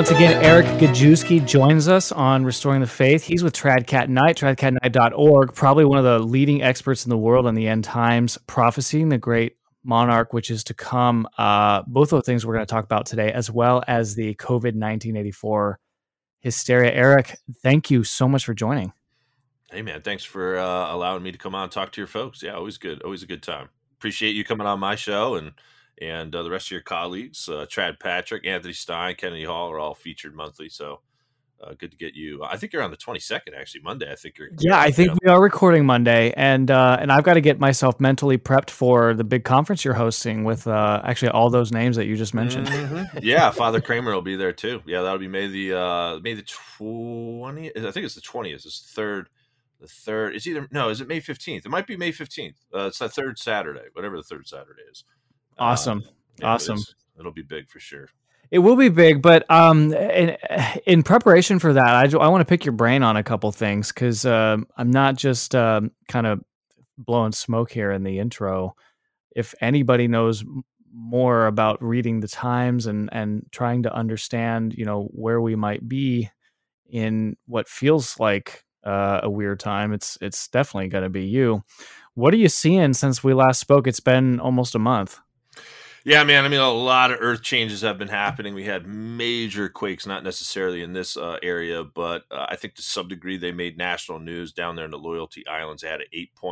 Once again, Eric Gajewski joins us on Restoring the Faith. He's with Tradcat Night, tradcatnight.org, probably one of the leading experts in the world on the end times, prophesying the great monarch which is to come. Both of the things we're going to talk about today, as well as the COVID-1984 hysteria. Eric, thank you so much for joining. Hey, man, thanks for allowing me to come on and talk to your folks. Yeah, always good. Always a good time. Appreciate you coming on my show, and the rest of your colleagues, Trad Patrick, Anthony Stein, Kennedy Hall are all featured monthly. So good to get you. I think you're on the 22nd, actually, Monday. I think you're. Yeah, I think we are recording Monday, and I've got to get myself mentally prepped for the big conference you're hosting with actually all those names that you just mentioned. Mm-hmm. Yeah, Father Kramer will be there too. Yeah, that'll be May the 20th. I think it's the 20th. It's the third. It's either is it May 15th? It might be May 15th. It's the third Saturday, whatever the third Saturday is. Awesome. Awesome. It'll be big for sure. It will be big, but in preparation for that, I want to pick your brain on a couple things, because I'm not just kind of blowing smoke here in the intro. If anybody knows more about reading the times and trying to understand, where we might be in what feels like a weird time, it's definitely going to be you. What are you seeing since we last spoke? It's been almost a month. Yeah, man. I mean, a lot of earth changes have been happening. We had major quakes, not necessarily in this area, but I think to some degree they made national news down there in the Loyalty Islands. They had an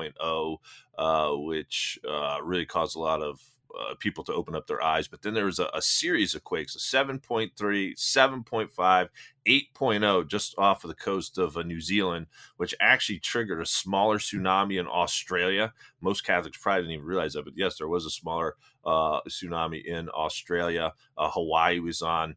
8.0, which really caused a lot of people to open up their eyes. But then there was a series of quakes, a 7.3, 7.5, 8.0 just off of the coast of New Zealand, which actually triggered a smaller tsunami in Australia. Most Catholics probably didn't even realize that, but yes, there was a smaller tsunami in Australia. Hawaii was on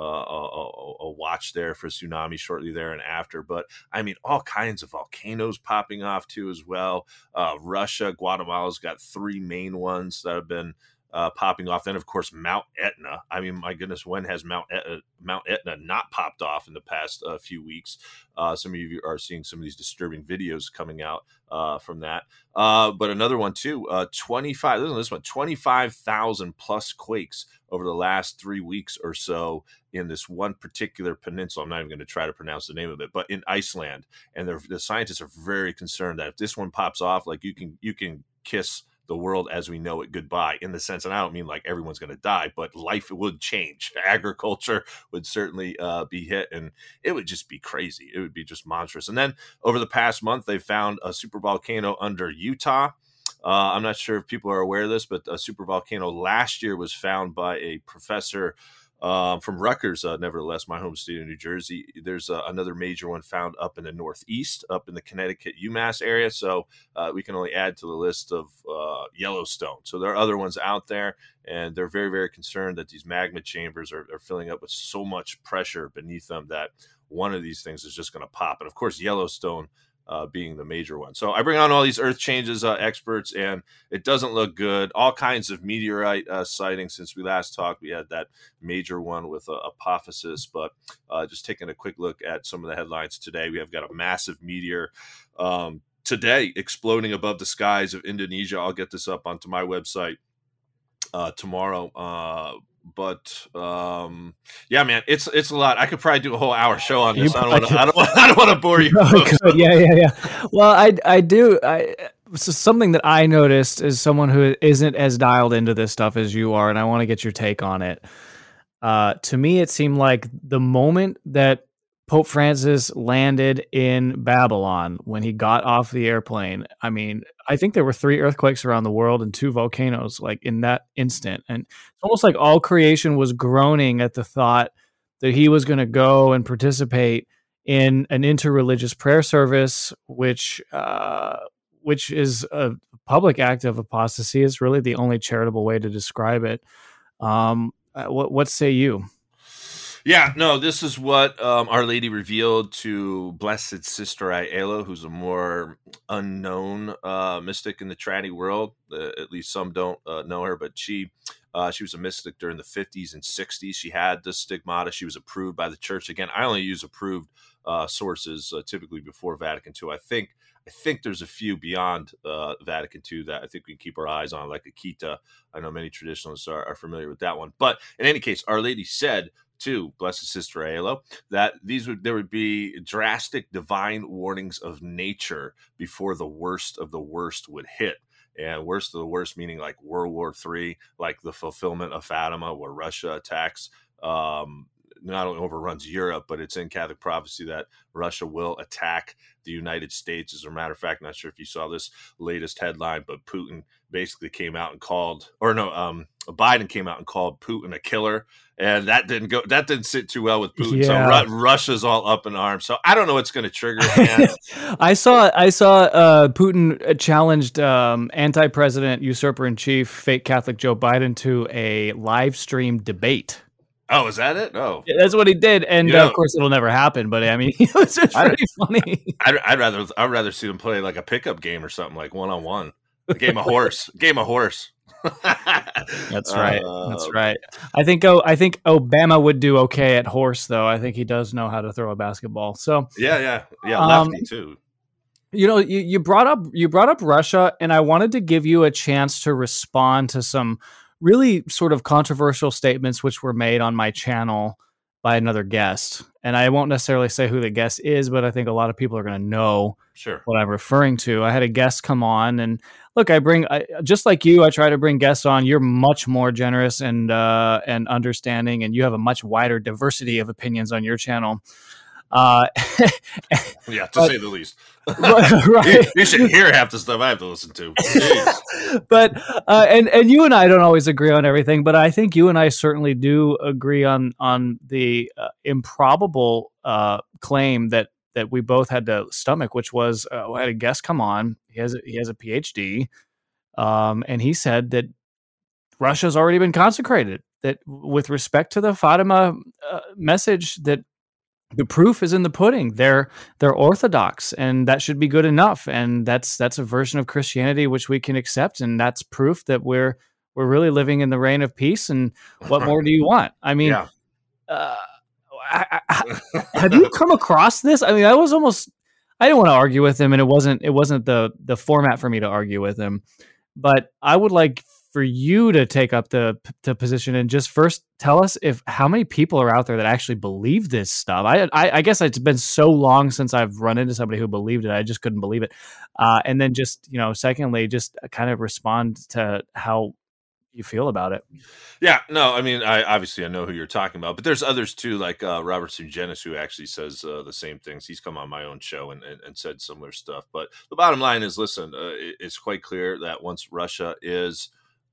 a watch there for tsunami shortly there and after. But I mean, all kinds of volcanoes popping off too as well. Russia, Guatemala's got three main ones that have been popping off. Then, of course, Mount Etna. I mean, my goodness, when has Mount Etna not popped off in the past few weeks? Some of you are seeing some of these disturbing videos coming out from that. But another one too, 25,000 plus quakes over the last 3 weeks or so in this one particular peninsula. I'm not even going to try to pronounce the name of it, but in Iceland. And the scientists are very concerned that if this one pops off, like you can kiss the world as we know it goodbye, in the sense, and I don't mean like everyone's going to die, but life would change. Agriculture would certainly be hit, and it would just be crazy. It would be just monstrous. And then over the past month, they found a supervolcano under Utah. I'm not sure if people are aware of this, but a supervolcano last year was found by a professor from Rutgers, nevertheless, my home state of New Jersey. There's another major one found up in the Northeast, up in the Connecticut, UMass area. So we can only add to the list of Yellowstone. So there are other ones out there, and they're very, very concerned that these magma chambers are filling up with so much pressure beneath them that one of these things is just going to pop. And of course, Yellowstone being the major one. So I bring on all these earth changes experts, and it doesn't look good. All kinds of meteorite sightings since we last talked. We had that major one with Apophis, but just taking a quick look at some of the headlines today. We have got a massive meteor today exploding above the skies of Indonesia. I'll get this up onto my website tomorrow. But yeah, man, it's a lot. I could probably do a whole hour show on this. I don't want to bore you. Yeah. Well, I do. So something that I noticed is someone who isn't as dialed into this stuff as you are, and I want to get your take on it. To me, it seemed like the moment that Pope Francis landed in Babylon, when he got off the airplane, I mean, I think there were 3 earthquakes around the world and 2 volcanoes, like in that instant. And it's almost like all creation was groaning at the thought that he was going to go and participate in an interreligious prayer service, which is a public act of apostasy. Is really the only charitable way to describe it. What say you? Yeah, no, this is what Our Lady revealed to Blessed Sister Aiello, who's a more unknown mystic in the Trinity world. At least some don't know her, but she was a mystic during the 50s and 60s. She had the stigmata. She was approved by the church. Again, I only use approved sources typically before Vatican II. I think there's a few beyond Vatican II that I think we can keep our eyes on, like Akita. I know many traditionalists are familiar with that one. But in any case, Our Lady said to Blessed Sister Ayla that there would be drastic divine warnings of nature before the worst of the worst would hit. And worst of the worst meaning like World War III, like the fulfillment of Fatima, where Russia attacks, not only overruns Europe, but it's in Catholic prophecy that Russia will attack the United States. As a matter of fact, not sure if you saw this latest headline, but Putin basically came out and called, or no, Biden came out and called Putin a killer, and that didn't sit too well with Putin. Yeah. So Russia's all up in arms. So I don't know what's going to trigger it. I saw Putin challenged anti-president usurper in chief fake Catholic Joe Biden to a live stream debate. Oh, is that it? Oh, yeah, that's what he did, and of course it'll never happen. But I mean, it was just pretty funny. I'd rather see them play like a pickup game or something, like 1-on-1, a game of horse. That's right. That's right. I think Obama would do okay at horse, though. I think he does know how to throw a basketball. So yeah, lefty too. You know, you brought up Russia, and I wanted to give you a chance to respond to some really sort of controversial statements which were made on my channel by another guest. And I won't necessarily say who the guest is, but I think a lot of people are going to know what I'm referring to. I had a guest come on, and look, just like you, I try to bring guests on. You're much more generous and understanding, and you have a much wider diversity of opinions on your channel. Yeah, to say the least. Right. You should hear half the stuff I have to listen to. But and you and I don't always agree on everything, but I think you and I certainly do agree on the improbable claim that we both had to stomach, which was I had a guest come on. He has a PhD, and he said that Russia's already been consecrated. That with respect to the Fatima message, that the proof is in the pudding. They're Orthodox, and that should be good enough. And that's a version of Christianity which we can accept, and that's proof that we're really living in the reign of peace. And what more do you want? I mean, have you come across this? I mean, I didn't want to argue with him, and it wasn't the format for me to argue with him. But I would like for you to take up the position and just first tell us how many people are out there that actually believe this stuff. I guess it's been so long since I've run into somebody who believed it. I just couldn't believe it. And then just, secondly, just kind of respond to how you feel about it. Yeah, no, I mean, I know who you're talking about, but there's others too, like Robert Sungenis, who actually says the same things. He's come on my own show and said similar stuff. But the bottom line is, listen, it's quite clear that once Russia is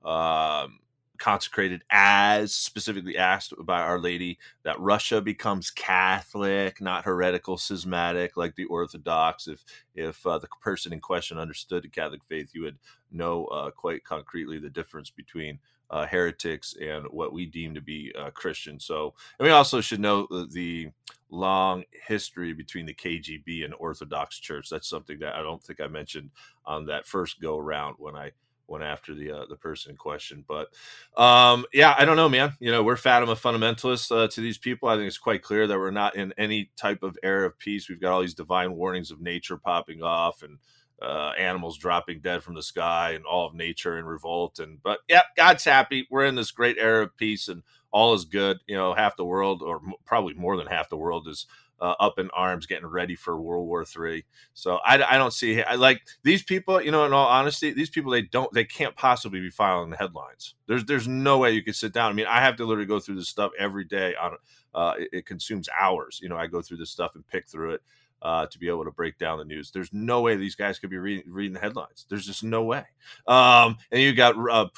consecrated, as specifically asked by Our Lady, that Russia becomes Catholic, not heretical, schismatic like the Orthodox. If the person in question understood the Catholic faith, you would know quite concretely the difference between heretics and what we deem to be Christian. So, and we also should know the long history between the KGB and Orthodox Church. That's something that I don't think I mentioned on that first go around when I went after the person in question. But yeah, I don't know, man. We're Fatima fundamentalists to these people. I think it's quite clear that we're not in any type of era of peace. We've got all these divine warnings of nature popping off, and animals dropping dead from the sky, and all of nature in revolt. But yeah, God's happy. We're in this great era of peace, and all is good. Half the world, or probably more than half the world, is up in arms, getting ready for World War III. So I don't see, like these people, in all honesty, these people, they can't possibly be filing the headlines. There's no way you could sit down. I mean, I have to literally go through this stuff every day. It consumes hours. I go through this stuff and pick through it to be able to break down the news. There's no way these guys could be reading the headlines. There's just no way. And you got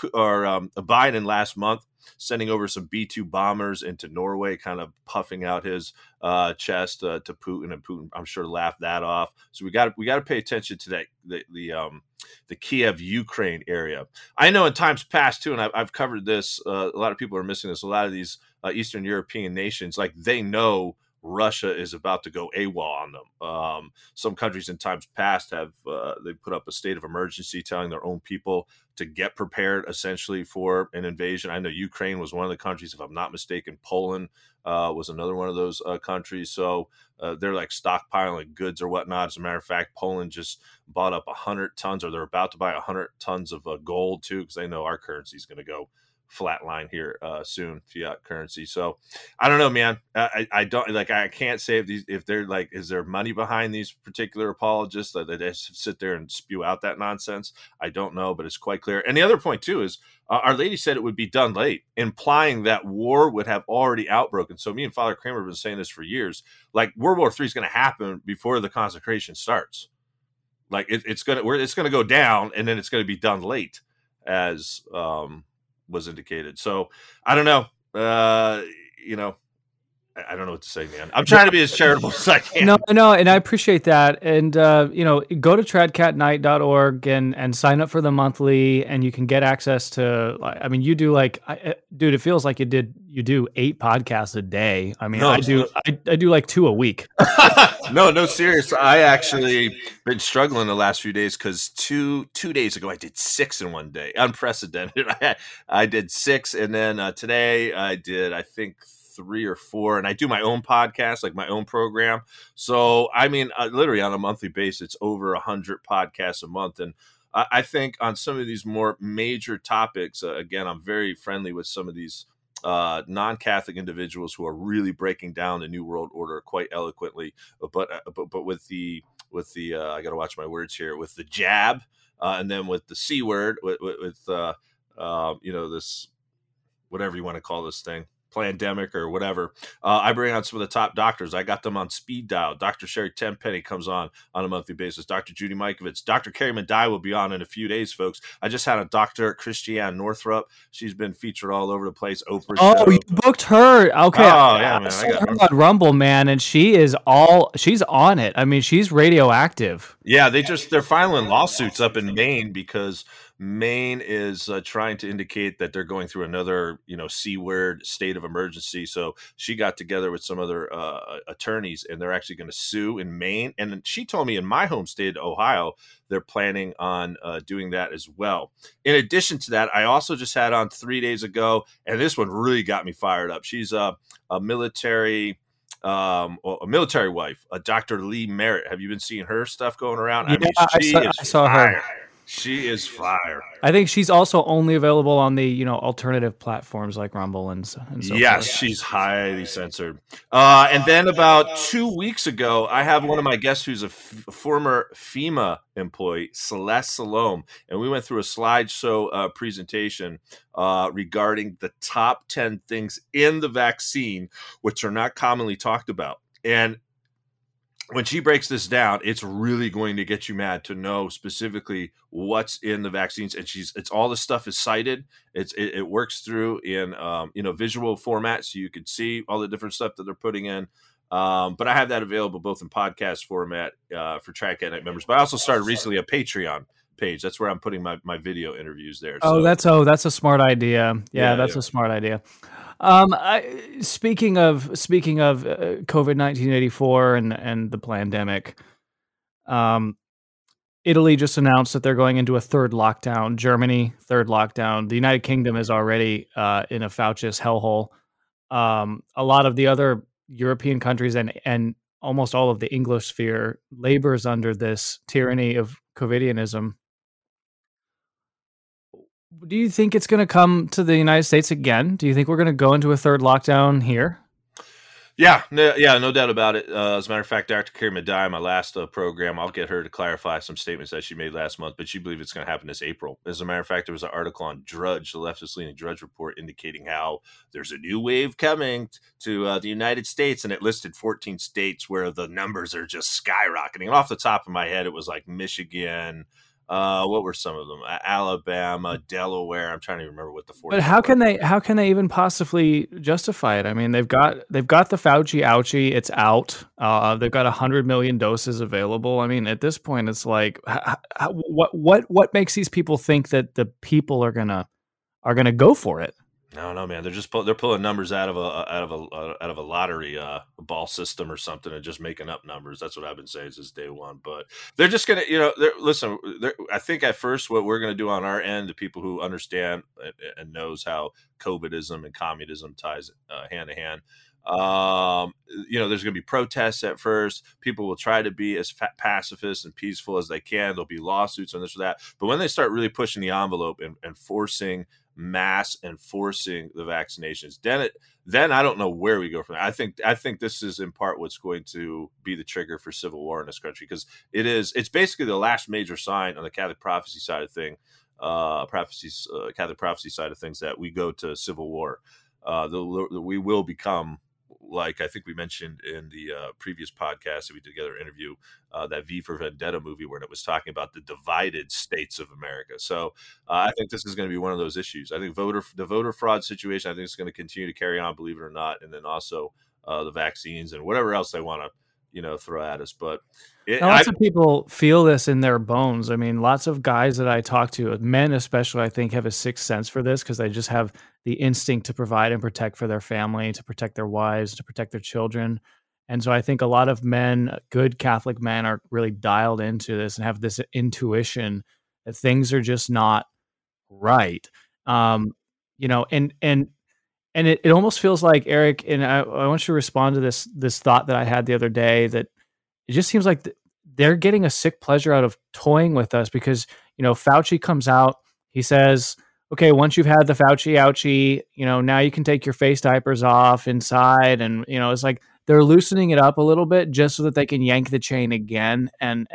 Biden last month sending over some B-2 bombers into Norway, kind of puffing out his chest to Putin, and Putin, I'm sure, laughed that off. So we got to pay attention to that the Kiev, Ukraine area. I know in times past too, and I've covered this. A lot of people are missing this. A lot of these Eastern European nations, like, they know Russia is about to go AWOL on them. Some countries in times past have they put up a state of emergency, telling their own people to get prepared essentially for an invasion. I know Ukraine was one of the countries, if I'm not mistaken. Poland was another one of those countries. So they're like stockpiling goods or whatnot. As a matter of fact, Poland just bought up 100 tons, or they're about to buy 100 tons of gold too, because they know our currency is going to go flatline here soon, fiat currency. So I don't know, man. I don't like. I can't say if they're like, is there money behind these particular apologists that they just sit there and spew out that nonsense? I don't know, but it's quite clear. And the other point too is Our Lady said it would be done late, implying that war would have already outbroken. So me and Father Kramer have been saying this for years. Like World War III is going to happen before the consecration starts. Like it's gonna go down, and then it's going to be done late, as was indicated. So I don't know. I don't know what to say, man. I'm trying to be as charitable as I can. No, and I appreciate that. And go to tradcatnight.org and sign up for the monthly, and you can get access to. I mean, you do dude. It feels like you do 8 podcasts a day. I mean, I do like 2 a week. No, serious. I actually been struggling the last few days because two days ago I did 6 in one day, unprecedented. I did 6, and then today I did, I think, 3 or 4, and I do my own podcast, like my own program. So I mean, literally on a monthly basis, it's over 100 podcasts a month. And I think on some of these more major topics, again, I'm very friendly with some of these non-Catholic individuals who are really breaking down the New World Order quite eloquently. But with the I got to watch my words here, with the jab, and then with the C word, with this, whatever you want to call this thing, pandemic or whatever. I bring on some of the top doctors. I got them on speed dial. Dr. Sherry Tenpenny comes on a monthly basis. Dr. Judy Mikovits. Dr. Carrie Madai will be on in a few days, folks. I just had a Dr. Christiane Northrup. She's been featured all over the place. Oprah show. Oh, you booked her. Okay. Oh, yeah, man. I got her on Rumble, man, and she's on it. I mean, she's radioactive. Yeah, they're filing lawsuits up in Maine because Maine is trying to indicate that they're going through another, C word state of emergency. So she got together with some other attorneys, and they're actually going to sue in Maine. And then she told me in my home state, Ohio, they're planning on doing that as well. In addition to that, I also just had on 3 days ago, and this one really got me fired up. She's a military wife, Dr. Lee Merritt. Have you been seeing her stuff going around? Yeah, I saw her. She is fire. I think she's also only available on the alternative platforms like Rumble and so yes, forth. She's highly censored. And then about 2 weeks ago, I have one of my guests who's a former FEMA employee, Celeste Salome, and we went through a slideshow presentation regarding the top 10 things in the vaccine which are not commonly talked about. And when she breaks this down, it's really going to get you mad to know specifically what's in the vaccines. And it's all the stuff is cited. It works through in visual format, so you can see all the different stuff that they're putting in. But I have that available both in podcast format for Track at Night members. But I also started recently a Patreon page. That's where I'm putting my video interviews there. That's a smart idea. That's a smart idea. Speaking of COVID 1984 and the pandemic, Italy just announced that they're going into a 3rd lockdown. Germany, 3rd lockdown. The United Kingdom is already in a Fauci's hellhole. A lot of the other European countries and almost all of the English sphere labors under this tyranny of COVIDianism. Do you think it's going to come to the United States again? Do you think we're going to go into a 3rd lockdown here? Yeah, no doubt about it. As a matter of fact, Dr. Carrie Madai, my last program, I'll get her to clarify some statements that she made last month, but she believes it's going to happen this April. As a matter of fact, there was an article on Drudge, the leftist-leaning Drudge report, indicating how there's a new wave coming to the United States, and it listed 14 states where the numbers are just skyrocketing. And off the top of my head, it was like Michigan. What were some of them? Alabama, Delaware. I'm trying to remember what the 14. But how can they even possibly justify it? I mean, they've got the Fauci ouchie. It's out. They've got 100 million doses available. I mean, at this point, it's like, what makes these people think that the people are gonna go for it? No, man. They're pulling numbers out of a lottery ball system or something and just making up numbers. That's what I've been saying since day one. But they're just gonna, listen. I think at first what we're gonna do on our end, the people who understand and knows how COVIDism and communism ties hand to hand. There's going to be protests at first. People will try to be as pacifist and peaceful as they can. There'll be lawsuits and this or that. But when they start really pushing the envelope and forcing mass enforcing the vaccinations, then I don't know where we go from there. I think this is in part what's going to be the trigger for civil war in this country, because it's basically the last major sign on the Catholic prophecy side of Catholic prophecy side of things, that we go to civil war. We will become, like I think we mentioned in the previous podcast that we did together, interview, that V for Vendetta movie, where it was talking about the divided states of America. So I think this is going to be one of those issues. I think the voter fraud situation, I think it's going to continue to carry on, believe it or not, and then also the vaccines and whatever else they want to throw at us. But lots of people feel this in their bones. I mean, lots of guys that I talk to, men especially, I think have a sixth sense for this, because they just have the instinct to provide and protect for their family, to protect their wives, to protect their children. And so I think a lot of men, good Catholic men, are really dialed into this and have this intuition that things are just not right. And it almost feels like, Eric, and I want you to respond to this thought that I had the other day, that it just seems like they're getting a sick pleasure out of toying with us, because, Fauci comes out, he says, okay, once you've had the Fauci ouchie, now you can take your face diapers off inside. And, it's like they're loosening it up a little bit just so that they can yank the chain again. And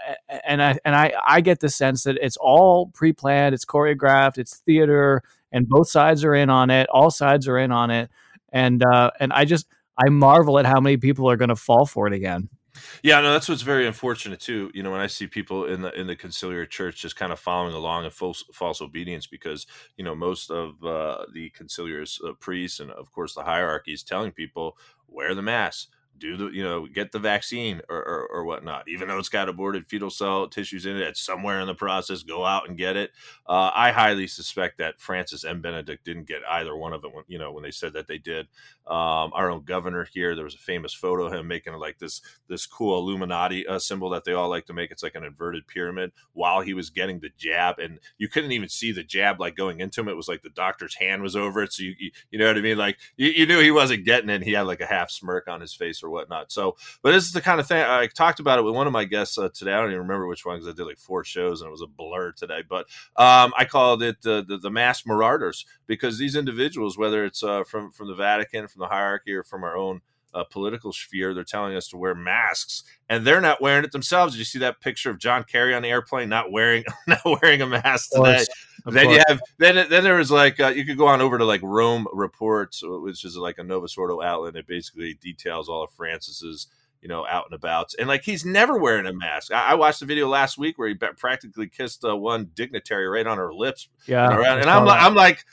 I get the sense that it's all pre-planned, it's choreographed, it's theater, and both sides are in on it. All sides are in on it. And I marvel at how many people are going to fall for it again. Yeah, no, that's what's very unfortunate too. When I see people in the conciliar church just kind of following along in false obedience, because most of the conciliars, priests, and of course the hierarchy is telling people, wear the mask, get the vaccine or whatnot, even though it's got aborted fetal cell tissues in it. It's somewhere in the process. Go out and get it. I highly suspect that Francis and Benedict didn't get either one of them. When they said that they did. Our own governor here, there was a famous photo of him making like this cool Illuminati symbol that they all like to make. It's like an inverted pyramid while he was getting the jab, and you couldn't even see the jab like going into him. It was like the doctor's hand was over it, so you know what I mean. Like you knew he wasn't getting it. And he had like a half smirk on his face or whatnot. So, but this is the kind of thing I talked about it with one of my guests today. I don't even remember which one, because I did like 4 shows and it was a blur today. But I called it the mass marauders, because these individuals, whether it's from the Vatican, from the hierarchy, or from our own political sphere, they're telling us to wear masks, and they're not wearing it themselves. Did you see that picture of John Kerry on the airplane not wearing a mask today? Then there was like you could go on over to like Rome Reports, which is like a Novus Ordo outlet. It basically details all of Francis's out and about, and like he's never wearing a mask. I watched the video last week where he practically kissed one dignitary right on her lips. Yeah, and I'm like,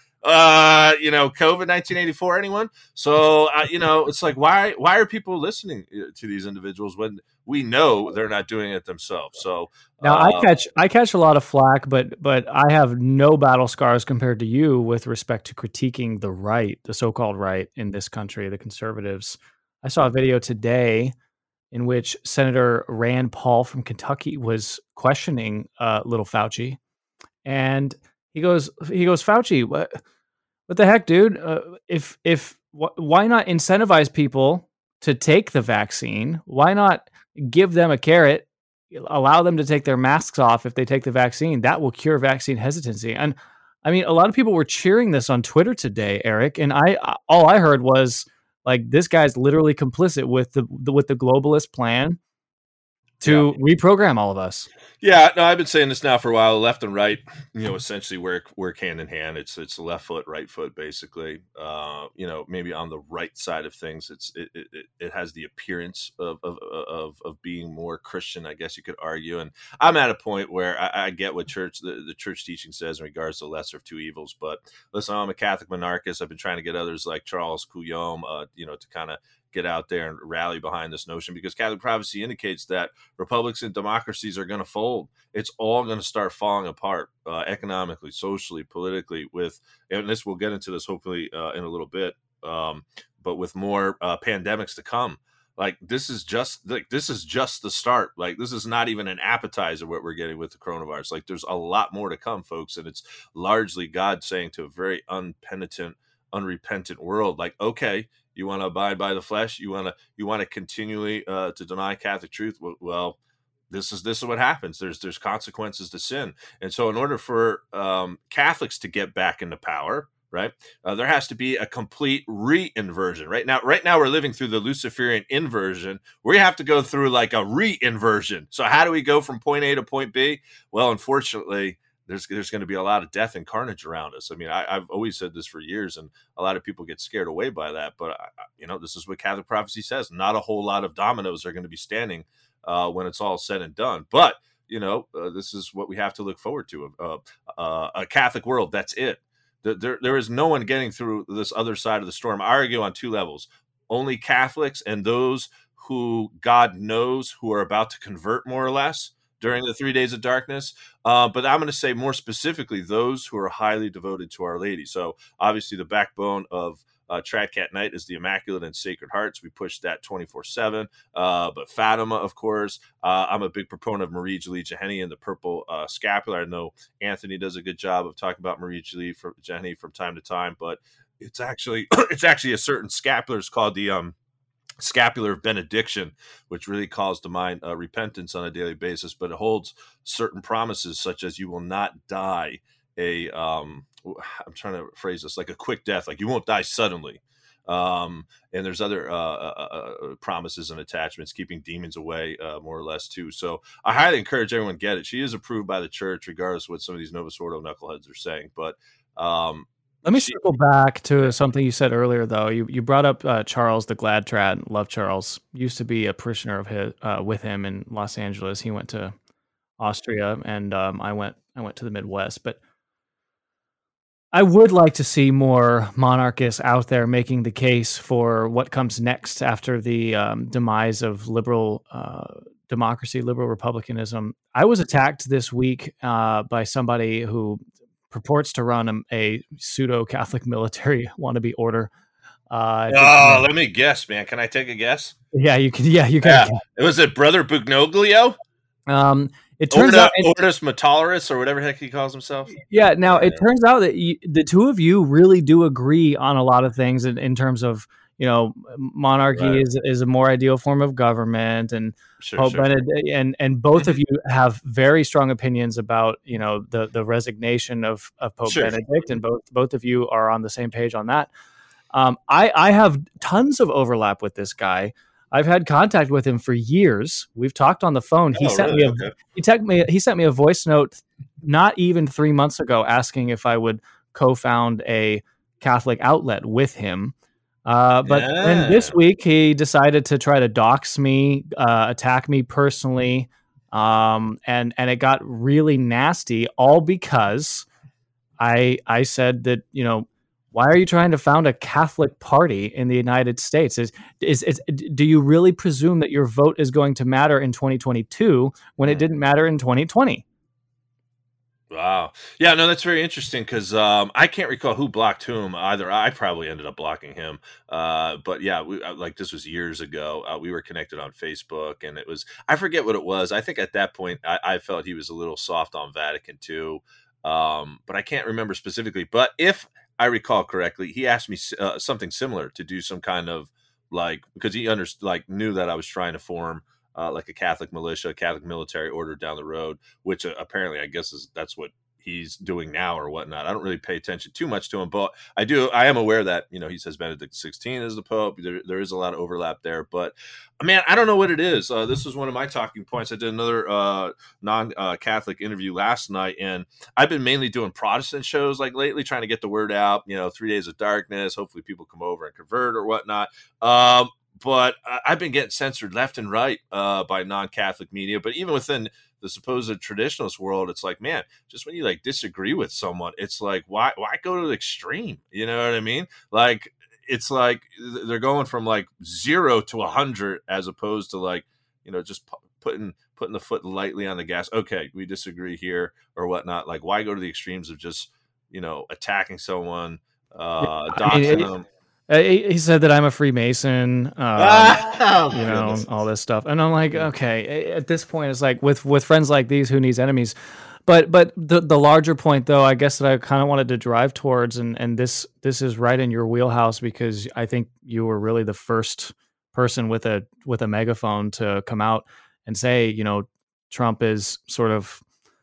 COVID 1984, anyone? So it's like, why are people listening to these individuals when we know they're not doing it themselves? So now I catch a lot of flack, but I have no battle scars compared to you with respect to critiquing the right, the so-called right in this country, the conservatives. I saw a video today in which Senator Rand Paul from Kentucky was questioning little Fauci, and he goes, Fauci, what the heck, dude? Why not incentivize people to take the vaccine? Why not give them a carrot, allow them to take their masks off if they take the vaccine? That will cure vaccine hesitancy. And I mean, a lot of people were cheering this on Twitter today, Eric, and all I heard was like, this guy's literally complicit with the globalist plan to reprogram all of us. Yeah, no, I've been saying this now for a while. Left and right, essentially work hand in hand. It's the left foot, right foot, basically. Maybe on the right side of things, it has the appearance of being more Christian, I guess you could argue. And I'm at a point where I get what the church teaching says in regards to the lesser of two evils. But listen, I'm a Catholic monarchist. I've been trying to get others like Charles Coulomb, to kind of get out there and rally behind this notion, because Catholic prophecy indicates that republics and democracies are going to fold. It's all going to start falling apart economically, socially, politically, and this, we'll get into this hopefully in a little bit, but with more pandemics to come. Like this is just the start. Like this is not even an appetizer what we're getting with the coronavirus. Like there's a lot more to come, folks, and it's largely God saying to a very unrepentant world, like, okay, you want to abide by the flesh, you want to continually to deny Catholic truth. Well, this is what happens. There's consequences to sin, and so in order for Catholics to get back into power, right, there has to be a complete re-inversion. Right now we're living through the Luciferian inversion. We have to go through like a re-inversion. So how do we go from point A to point B? Well, unfortunately, there's going to be a lot of death and carnage around us. I mean, I've always said this for years, and a lot of people get scared away by that. But this is what Catholic prophecy says. Not a whole lot of dominoes are going to be standing when it's all said and done. But this is what we have to look forward to: a Catholic world. That's it. There is no one getting through this other side of the storm. I argue on two levels: only Catholics and those who God knows who are about to convert, more or less, during the 3 days of darkness. But I'm going to say more specifically those who are highly devoted to Our Lady. So obviously the backbone of Tradcat Night is the Immaculate and Sacred Hearts. We push that 24/7. But Fatima, of course. I'm a big proponent of Marie Julie Jeheni and the purple scapular. I know Anthony does a good job of talking about Marie Julie Jeheni from time to time, but it's actually a certain scapular. It's called the scapular benediction, which really calls to mind repentance on a daily basis, but it holds certain promises, such as you will not die I'm trying to phrase this, like a quick death, like you won't die suddenly. And there's other promises and attachments, keeping demons away, more or less, too. So I highly encourage everyone to get it. She is approved by the church, regardless of what some of these Novus Ordo knuckleheads are saying. But let me circle back to something you said earlier, though. You brought up Charles the Glad Trad. Love Charles. Used to be a parishioner of his with him in Los Angeles. He went to Austria, and I went to the Midwest. But I would like to see more monarchists out there making the case for what comes next after the demise of liberal democracy, liberal republicanism. I was attacked this week by somebody who purports to run a pseudo-Catholic military wannabe order. Let me guess, man. Can I take a guess? Yeah, you can. Yeah, you can. Yeah. Was it Brother Bugnoglio? It turns out Ortus Metalaris, or whatever the heck he calls himself. Yeah. Now it turns out that the two of you really do agree on a lot of things in terms of, monarchy is a more ideal form of government, and Pope Benedict, and both of you have very strong opinions about, the resignation of Pope Benedict, and both of you are on the same page on that. I have tons of overlap with this guy. I've had contact with him for years. We've talked on the phone. He sent me a voice note not even 3 months ago asking if I would co-found a Catholic outlet with him. But then this week he decided to try to dox me, attack me personally, and it got really nasty, all because I said that, why are you trying to found a Catholic party in the United States? Do you really presume that your vote is going to matter in 2022 when it didn't matter in 2020? Wow. Yeah, no, that's very interesting, because I can't recall who blocked whom either. I probably ended up blocking him. But yeah, this was years ago. We were connected on Facebook, and I forget what it was. I think at that point I felt he was a little soft on Vatican II. But I can't remember specifically. But if I recall correctly, he asked me something similar, to do some kind of, because he knew that I was trying to form a Catholic militia, Catholic military order down the road, which apparently I guess that's what he's doing now or whatnot. I don't really pay attention too much to him, but I am aware that, he says Benedict XVI is the Pope. There is a lot of overlap there, but man, I don't know what it is. This was one of my talking points. I did another non-Catholic interview last night, and I've been mainly doing Protestant shows lately, trying to get the word out, 3 days of darkness. Hopefully people come over and convert or whatnot. But I've been getting censored left and right by non-Catholic media. But even within the supposed traditionalist world, it's like, man, just when you disagree with someone, it's like, why go to the extreme? You know what I mean? It's like they're going from 0 to 100, as opposed to just putting the foot lightly on the gas. Okay, we disagree here or whatnot. Why go to the extremes of just attacking someone, doxing them? He said that I'm a Freemason, all this stuff. And I'm like, okay, at this point, it's like with friends like these, who needs enemies? But the larger point, though, I guess, that I kind of wanted to drive towards, and this is right in your wheelhouse, because I think you were really the first person with a megaphone to come out and say, Trump is sort of,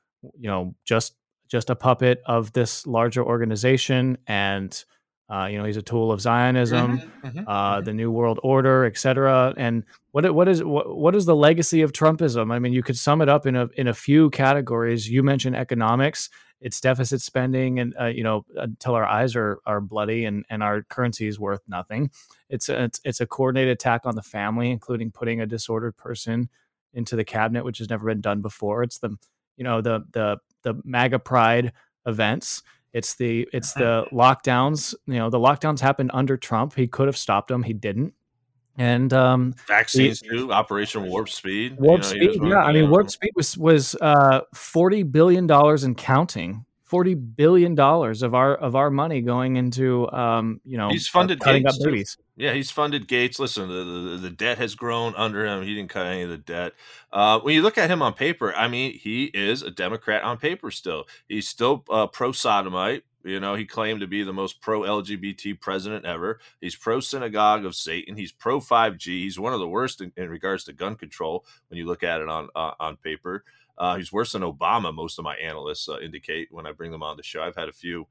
just a puppet of this larger organization, and he's a tool of Zionism, the New World Order, etc. And what is the legacy of Trumpism? I mean, you could sum it up in a few categories. You mentioned economics. It's deficit spending, and until our eyes are bloody and our currency is worth nothing. It's a coordinated attack on the family, including putting a disordered person into the cabinet, which has never been done before. It's the MAGA Pride events. It's the lockdowns. The lockdowns happened under Trump. He could have stopped them. He didn't. And vaccines too. Operation Warp Speed. Warp Speed. Yeah, I mean, Warp Speed was $40 billion and counting. $40 billion of our money going into he's funded cutting up Gates babies. Yeah, he's funded Gates. Listen, the debt has grown under him. He didn't cut any of the debt. When you look at him on paper, I mean, he is a Democrat on paper still. He's still pro-sodomite. He claimed to be the most pro-LGBT president ever. He's pro-synagogue of Satan. He's pro-5G. He's one of the worst in regards to gun control when you look at it on paper. He's worse than Obama, most of my analysts indicate when I bring them on the show. I've had a few.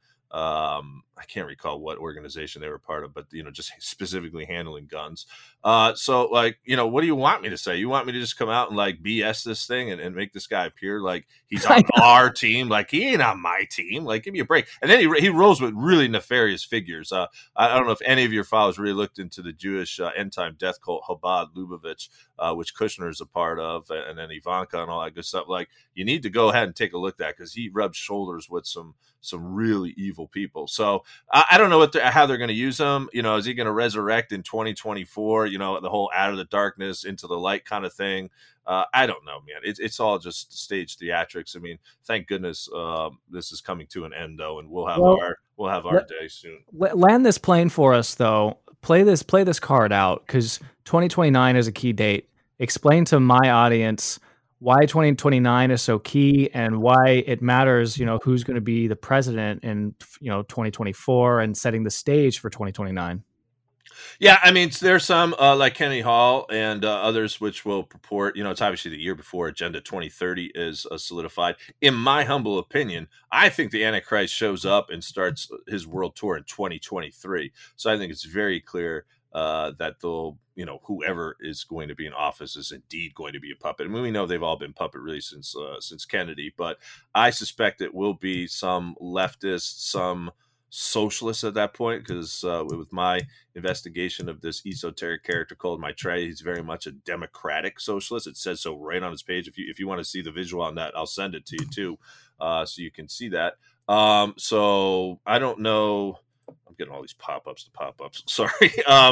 I can't recall what organization they were part of, but just specifically handling guns. So like, what do you want me to say? You want me to just come out and like BS this thing and make this guy appear like he's on our team? Like, he ain't on my team. Like, give me a break. And then he rolls with really nefarious figures. I don't know if any of your followers really looked into the Jewish end time death cult Chabad Lubavitch, which Kushner is a part of, and then Ivanka and all that good stuff. Like, you need to go ahead and take a look at that, because he rubs shoulders with some really evil people. So I don't know how they're going to use him. Is he going to resurrect in 2024? The whole out of the darkness into the light kind of thing. I don't know, man. It's all just stage theatrics. I mean, thank goodness this is coming to an end, though, and we'll have our day soon. Land this plane for us, though. Play this card out, because 2029 is a key date. Explain to my audience why 2029 is so key, and why it matters, who's going to be the president in, 2024, and setting the stage for 2029. Yeah, I mean, there's some like Kennedy Hall and others which will purport, it's obviously the year before Agenda 2030 is solidified. In my humble opinion, I think the Antichrist shows up and starts his world tour in 2023. So I think it's very clear that they'll, whoever is going to be in office is indeed going to be a puppet. I mean, we know they've all been puppet really since Kennedy, but I suspect it will be some leftists, some socialists at that point, because with my investigation of this esoteric character called Maitreya, he's very much a democratic socialist. It says so right on his page. If you want to see the visual on that, I'll send it to you too, so you can see that. So I don't know. I'm getting all these pop-ups. Sorry.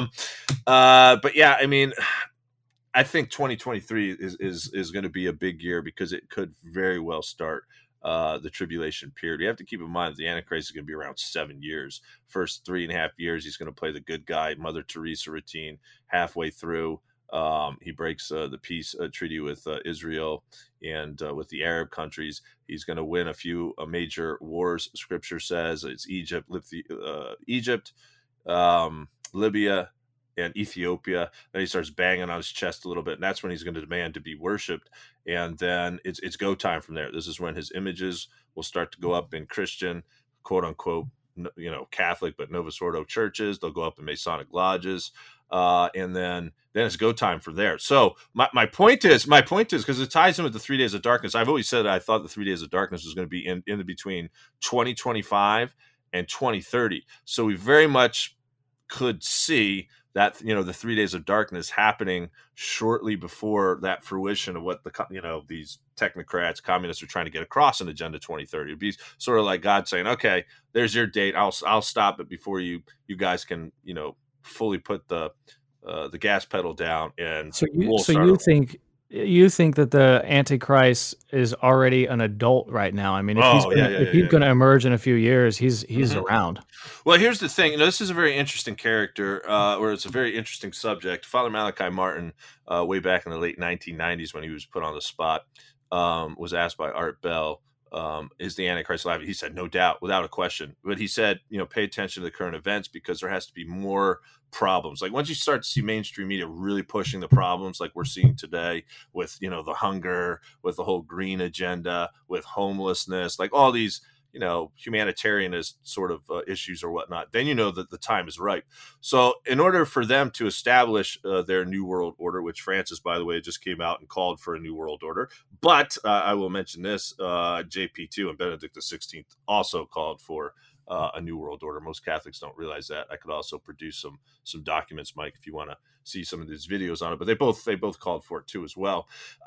But yeah, I mean, I think 2023 is going to be a big year, because it could very well start the tribulation period. You have to keep in mind that the Antichrist is going to be around 7 years. First 3.5 years, he's going to play the good guy, Mother Teresa routine. Halfway through, he breaks the peace treaty with Israel and with the Arab countries. He's going to win a few major wars. Scripture says it's Egypt, Libya, and Ethiopia. Then he starts banging on his chest a little bit, and that's when he's going to demand to be worshipped. And then it's go time from there. This is when his images will start to go up in Christian, quote unquote, Catholic but Novus Ordo churches. They'll go up in Masonic lodges, and then it's go time from there. So my point is, because it ties in with the 3 days of darkness. I've always said that I thought the 3 days of darkness was going to be in between 2025 and 2030. So we very much could see that, the 3 days of darkness happening shortly before that fruition of what these technocrats, communists are trying to get across in Agenda 2030. It'd be sort of like God saying, okay, there's your date. I'll stop it before you guys can, fully put the gas pedal down. And you think that the Antichrist is already an adult right now? I mean, if he's going to emerge in a few years, he's around. Well, here's the thing. This is a very interesting character, or it's a very interesting subject. Father Malachi Martin, way back in the late 1990s when he was put on the spot, was asked by Art Bell, is the Antichrist alive? He said, no doubt, without a question. But he said, pay attention to the current events because there has to be more problems. Like once you start to see mainstream media really pushing the problems like we're seeing today with, the hunger, with the whole green agenda, with homelessness, like all these, humanitarianist sort of issues or whatnot, then that the time is ripe. So in order for them to establish their new world order, which Francis, by the way, just came out and called for a new world order, but I will mention this, JP2 and Benedict XVI also called for a new world order. Most Catholics don't realize that. I could also produce some documents, Mike, if you want to see some of these videos on it, but they both called for it too as well.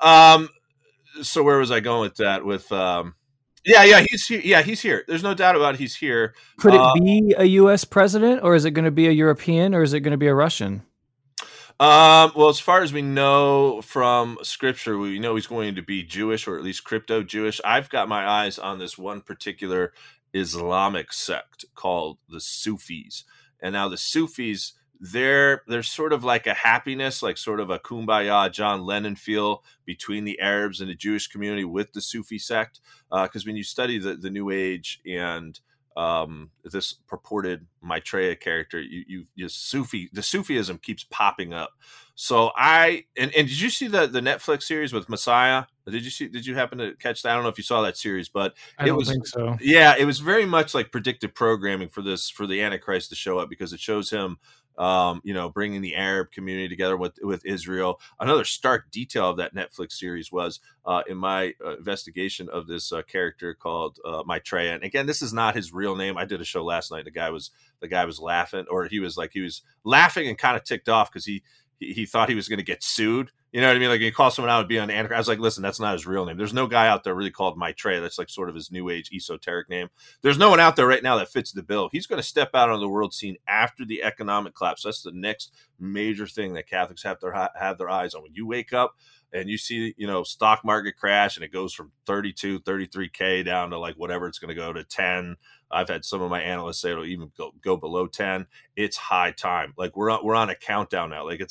So where was I going with that? With he's here. Yeah, he's here. There's no doubt about it, he's here. Could it be a U.S. president, or is it going to be a European, or is it going to be a Russian? Well, as far as we know from scripture, we know he's going to be Jewish, or at least crypto Jewish. I've got my eyes on this one particular Islamic sect called the Sufis. And now the Sufis, they're sort of like a happiness, like sort of a kumbaya John Lennon feel between the Arabs and the Jewish community with the Sufi sect. Because when you study the New Age and this purported Maitreya character, the Sufism keeps popping up. So and did you see the Netflix series with Messiah? Did you happen to catch that? I don't know if you saw that series, but I don't think so. Yeah, it was very much like predictive programming for the Antichrist to show up, because it shows him bringing the Arab community together with Israel. Another stark detail of that Netflix series was in my investigation of this character called Maitreya. And again, this is not his real name. I did a show last night. The guy was laughing, or he was laughing and kind of ticked off because he thought he was going to get sued. You know what I mean? Like, you call someone out and be on Antichrist. I was like, listen, that's not his real name. There's no guy out there really called Maitreya. That's like sort of his new age esoteric name. There's no one out there right now that fits the bill. He's going to step out on the world scene after the economic collapse. That's the next major thing that Catholics have their eyes on. When you wake up and you see, stock market crash and it goes from 32, 33K down to like whatever it's going to go to 10. I've had some of my analysts say it'll even go below 10. It's high time. Like we're on a countdown now. Like it's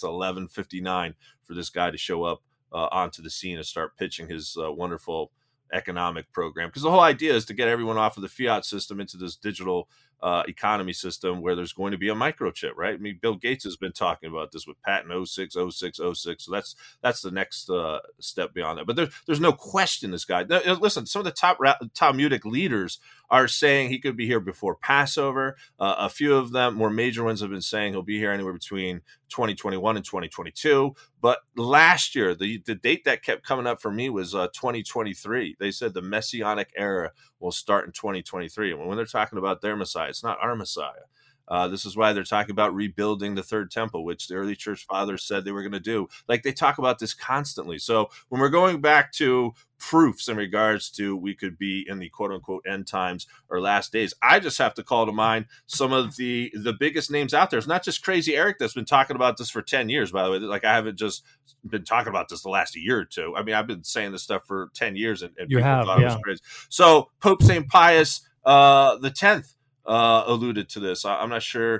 11:59 for this guy to show up onto the scene and start pitching his wonderful economic program. Because the whole idea is to get everyone off of the fiat system into this digital economy system where there's going to be a microchip, right? I mean, Bill Gates has been talking about this with patent 060606. So that's the next step beyond that. But there's no question this guy. Listen, some of the top Talmudic leaders are saying he could be here before Passover. A few of them, more major ones, have been saying he'll be here anywhere between 2021 and 2022. But last year, the date that kept coming up for me was 2023. They said the Messianic era will start in 2023. And when they're talking about their Messiah, it's not our Messiah. This is why they're talking about rebuilding the third temple, which the early church fathers said they were going to do. Like, they talk about this constantly. So when we're going back to proofs in regards to we could be in the quote unquote end times or last days, I just have to call to mind some of the biggest names out there. It's not just Crazy Eric that's been talking about this for 10 years, by the way. Like, I haven't just been talking about this the last year or two. I mean, I've been saying this stuff for 10 years and you have, thought it was crazy. So Pope St. Pius the 10th alluded to this. I'm not sure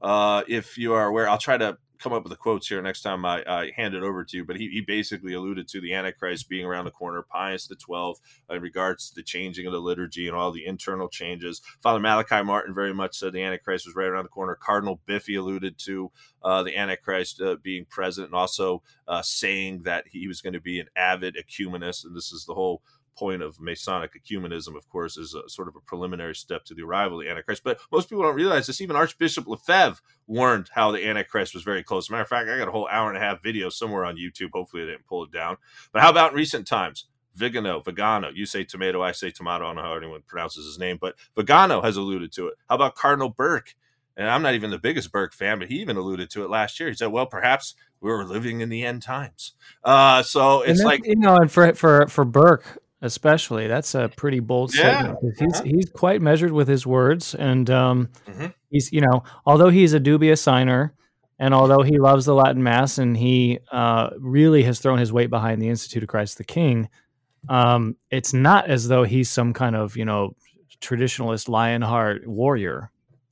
if you are aware. I'll try to come up with the quotes here next time I hand it over to you. But he basically alluded to the Antichrist being around the corner. Pius XII, in regards to the changing of the liturgy and all the internal changes. Father Malachi Martin very much said the Antichrist was right around the corner. Cardinal Biffy alluded to the Antichrist being present, and also saying that he was going to be an avid ecumenist. And this is the whole point of Masonic ecumenism, of course, is a sort of a preliminary step to the arrival of the Antichrist. But most people don't realize this. Even Archbishop Lefebvre warned how the Antichrist was very close. As a matter of fact, I got a whole hour and a half video somewhere on YouTube. Hopefully they didn't pull it down. But how about in recent times? Vigano, you say tomato, I say tomato. I don't know how anyone pronounces his name, but Vigano has alluded to it. How about Cardinal Burke? And I'm not even the biggest Burke fan, but he even alluded to it last year. He said, well, perhaps we were living in the end times. So it's like, and for Burke, especially, that's a pretty bold statement. He's quite measured with his words, and he's, although he's a dubious signer, and although he loves the Latin Mass, and he really has thrown his weight behind the Institute of Christ the King, it's not as though he's some kind of traditionalist Lionheart warrior.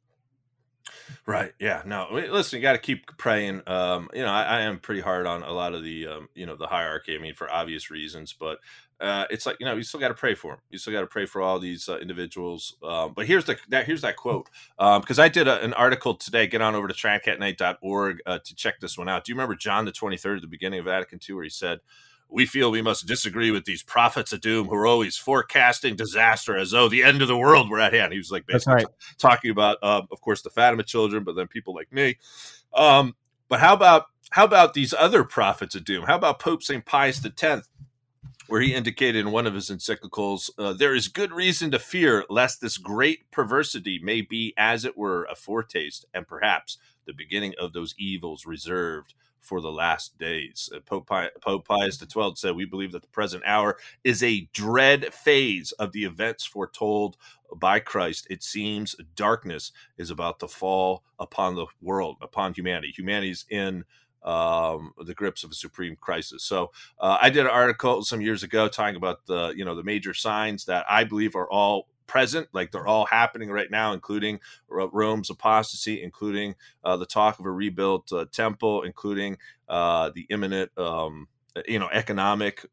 Right. Yeah. No, listen, you got to keep praying. I am pretty hard on a lot of the, the hierarchy. I mean, for obvious reasons, but it's like, you still got to pray for them. You still got to pray for all these individuals. But here's that quote, because I did an article today. Get on over to tradcatnight.org to check this one out. Do you remember John the 23rd at the beginning of Vatican II, where he said, "We feel we must disagree with these prophets of doom who are always forecasting disaster as though the end of the world were at hand." He was like basically talking about, of course, the Fatima children, but then people like me. But how about these other prophets of doom? How about Pope St. Pius X, where he indicated in one of his encyclicals, "There is good reason to fear lest this great perversity may be, as it were, a foretaste, and perhaps the beginning of those evils reserved for the last days." Pope Pius XII said, "We believe that the present hour is a dread phase of the events foretold by Christ. It seems darkness is about to fall upon the world, upon humanity. Humanity's in the grips of a supreme crisis." So I did an article some years ago talking about the major signs that I believe are all present, like they're all happening right now, including Rome's apostasy, including the talk of a rebuilt temple, including the imminent economic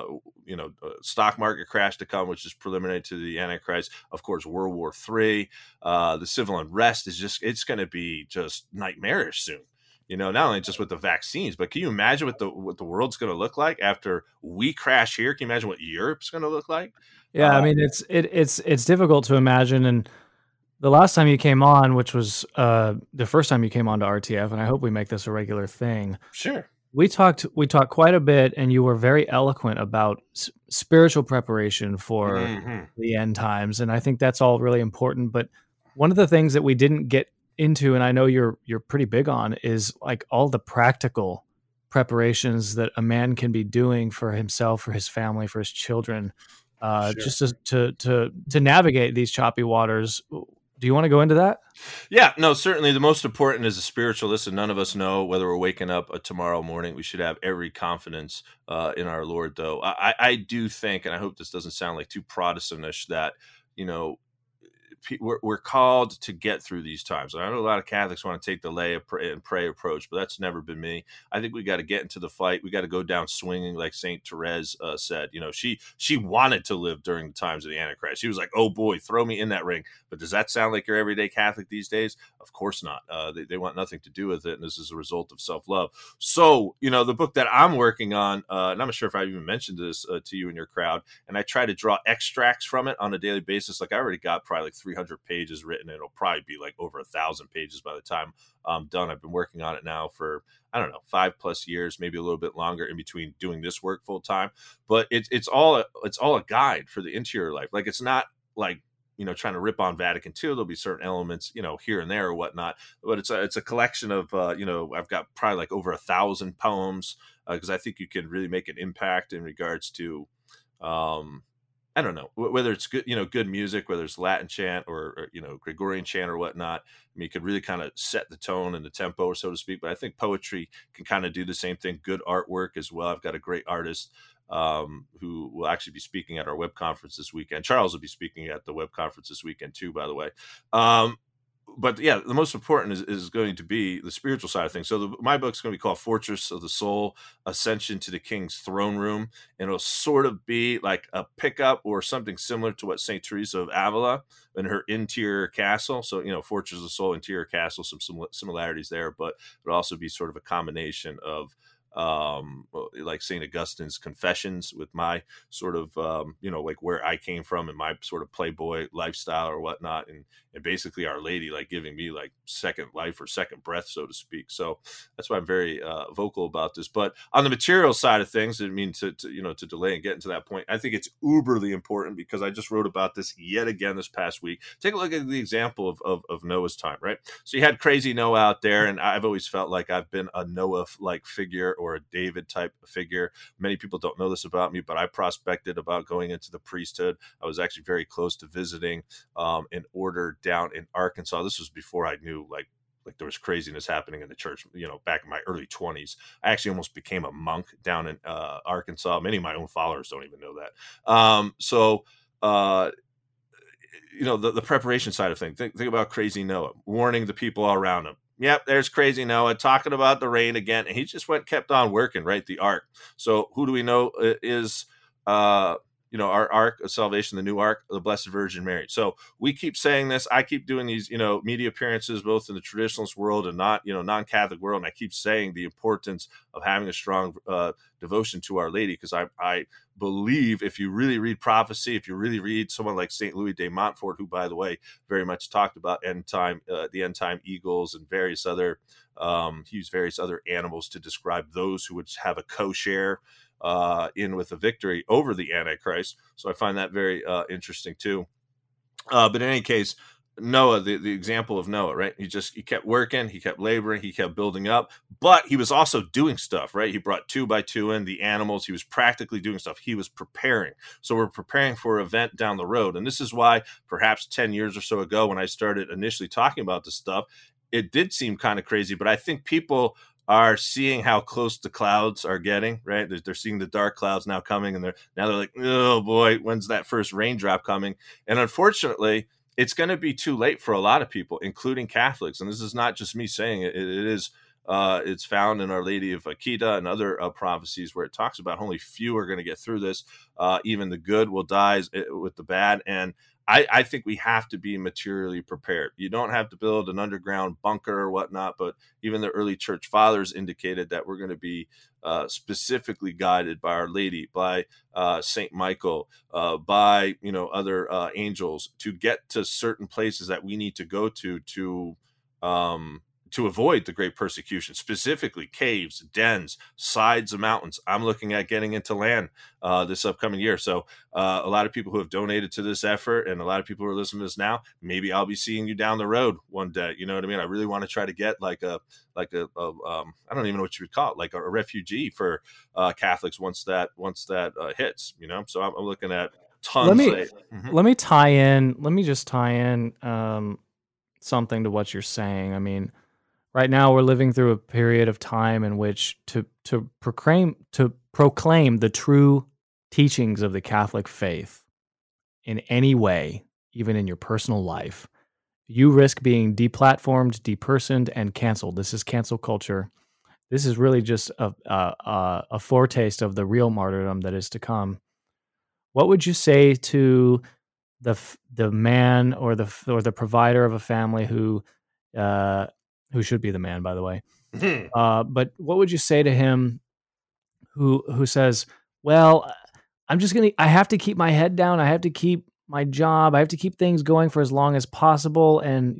stock market crash to come, which is preliminary to the Antichrist. Of course, World War III, the civil unrest it's going to be just nightmarish soon. Not only just with the vaccines, but can you imagine what the world's going to look like after we crash here? Can you imagine what Europe's going to look like? Yeah, I mean, it's difficult to imagine. And the last time you came on, which was the first time you came on to RTF, and I hope we make this a regular thing. Sure. We talked quite a bit, and you were very eloquent about spiritual preparation for the end times, and I think that's all really important. But one of the things that we didn't get into, and I know you're pretty big on, is like all the practical preparations that a man can be doing for himself, for his family, for his children, Sure. just to navigate these choppy waters. Do you want to go into that? Yeah, no, certainly the most important is the spiritual. Listen, none of us know whether we're waking up tomorrow morning. We should have every confidence in our Lord, though. I do think, and I hope this doesn't sound like too Protestantish, that, we're called to get through these times. And I know a lot of Catholics want to take the lay and pray approach, but that's never been me. I think we got to get into the fight. We got to go down swinging, like Saint Therese said. She wanted to live during the times of the Antichrist. She was like, "Oh boy, throw me in that ring." But does that sound like your everyday Catholic these days? Of course not. They want nothing to do with it, and this is a result of self-love. So, the book that I'm working on, and I'm not sure if I even mentioned this to you and your crowd, and I try to draw extracts from it on a daily basis. Like I already got probably like 300 pages written. It'll probably be like over 1,000 pages by the time I'm done. I've been working on it now for, I don't know, 5+ years, maybe a little bit longer in between doing this work full time. But it's all a guide for the interior life. Like it's not like, trying to rip on Vatican II. There'll be certain elements, here and there or whatnot, but it's a collection of, I've got probably like over 1,000 poems because I think you can really make an impact in regards to, I don't know whether it's good, good music, whether it's Latin chant or Gregorian chant or whatnot. I mean, you could really kind of set the tone and the tempo, so to speak. But I think poetry can kind of do the same thing. Good artwork as well. I've got a great artist who will actually be speaking at our web conference this weekend. Charles will be speaking at the web conference this weekend too, by the way. But yeah, the most important is going to be the spiritual side of things. So my book's going to be called Fortress of the Soul, Ascension to the King's Throne Room. And it'll sort of be like a pickup or something similar to what St. Teresa of Avila and her interior castle. So, Fortress of the Soul, interior castle, some similarities there, but it'll also be sort of a combination of like St. Augustine's Confessions with my sort of, like where I came from and my sort of playboy lifestyle or whatnot. And basically Our Lady, like giving me like second life or second breath, so to speak. So that's why I'm very vocal about this. But on the material side of things, I mean, to delay and get into that point, I think it's uberly important because I just wrote about this yet again this past week. Take a look at the example of Noah's time, right? So you had crazy Noah out there, and I've always felt like I've been a Noah-like figure or a David type figure. Many people don't know this about me, but I prospected about going into the priesthood. I was actually very close to visiting an order down in Arkansas. This was before I knew like there was craziness happening in the church, back in my early 20s. I actually almost became a monk down in Arkansas. Many of my own followers don't even know that. The preparation side of things. Think about crazy Noah, warning the people all around him. Yep, there's crazy Noah talking about the rain again. And he just kept on working, right? The ark. So who do we know is our ark of salvation, the new ark, the Blessed Virgin Mary. So we keep saying this. I keep doing these, media appearances, both in the traditionalist world and non-Catholic world. And I keep saying the importance of having a strong devotion to Our Lady, because I believe if you really read prophecy, if you really read someone like St. Louis de Montfort, who, by the way, very much talked about the end time eagles and various other, he used various other animals to describe those who would have a co-share in with a victory over the Antichrist. So I find that very interesting too. But in any case, Noah, the example of Noah, right? He kept working, he kept laboring, he kept building up, but he was also doing stuff, right? He brought 2 by 2 in the animals. He was practically doing stuff. He was preparing. So we're preparing for an event down the road. And this is why perhaps 10 years or so ago, when I started initially talking about this stuff, it did seem kind of crazy, but I think people are seeing how close the clouds are getting, right? They're seeing the dark clouds now coming, and they're like, oh boy, when's that first raindrop coming? And unfortunately, it's going to be too late for a lot of people, including Catholics. And this is not just me saying it. It's found in Our Lady of Akita and other prophecies where it talks about only few are going to get through this. Even the good will die with the bad. And I think we have to be materially prepared. You don't have to build an underground bunker or whatnot, but even the early church fathers indicated that we're going to be specifically guided by Our Lady, by Saint Michael, by other angels to get to certain places that we need to go to avoid the great persecution, specifically caves, dens, sides of mountains. I'm looking at getting into land this upcoming year. So a lot of people who have donated to this effort, and a lot of people who are listening to this now, maybe I'll be seeing you down the road one day. You know what I mean? I really want to try to get like a I don't even know what you would call it, like a refugee for Catholics once that hits. So I'm looking at tons. Let me just tie in something to what you're saying. I mean, right now, we're living through a period of time in which to proclaim the true teachings of the Catholic faith in any way, even in your personal life, you risk being deplatformed, depersoned, and canceled. This is cancel culture. This is really just a foretaste of the real martyrdom that is to come. What would you say to the man or the provider of a family who should be the man, by the way. But what would you say to him who says, well, I have to keep my head down. I have to keep my job. I have to keep things going for as long as possible. And,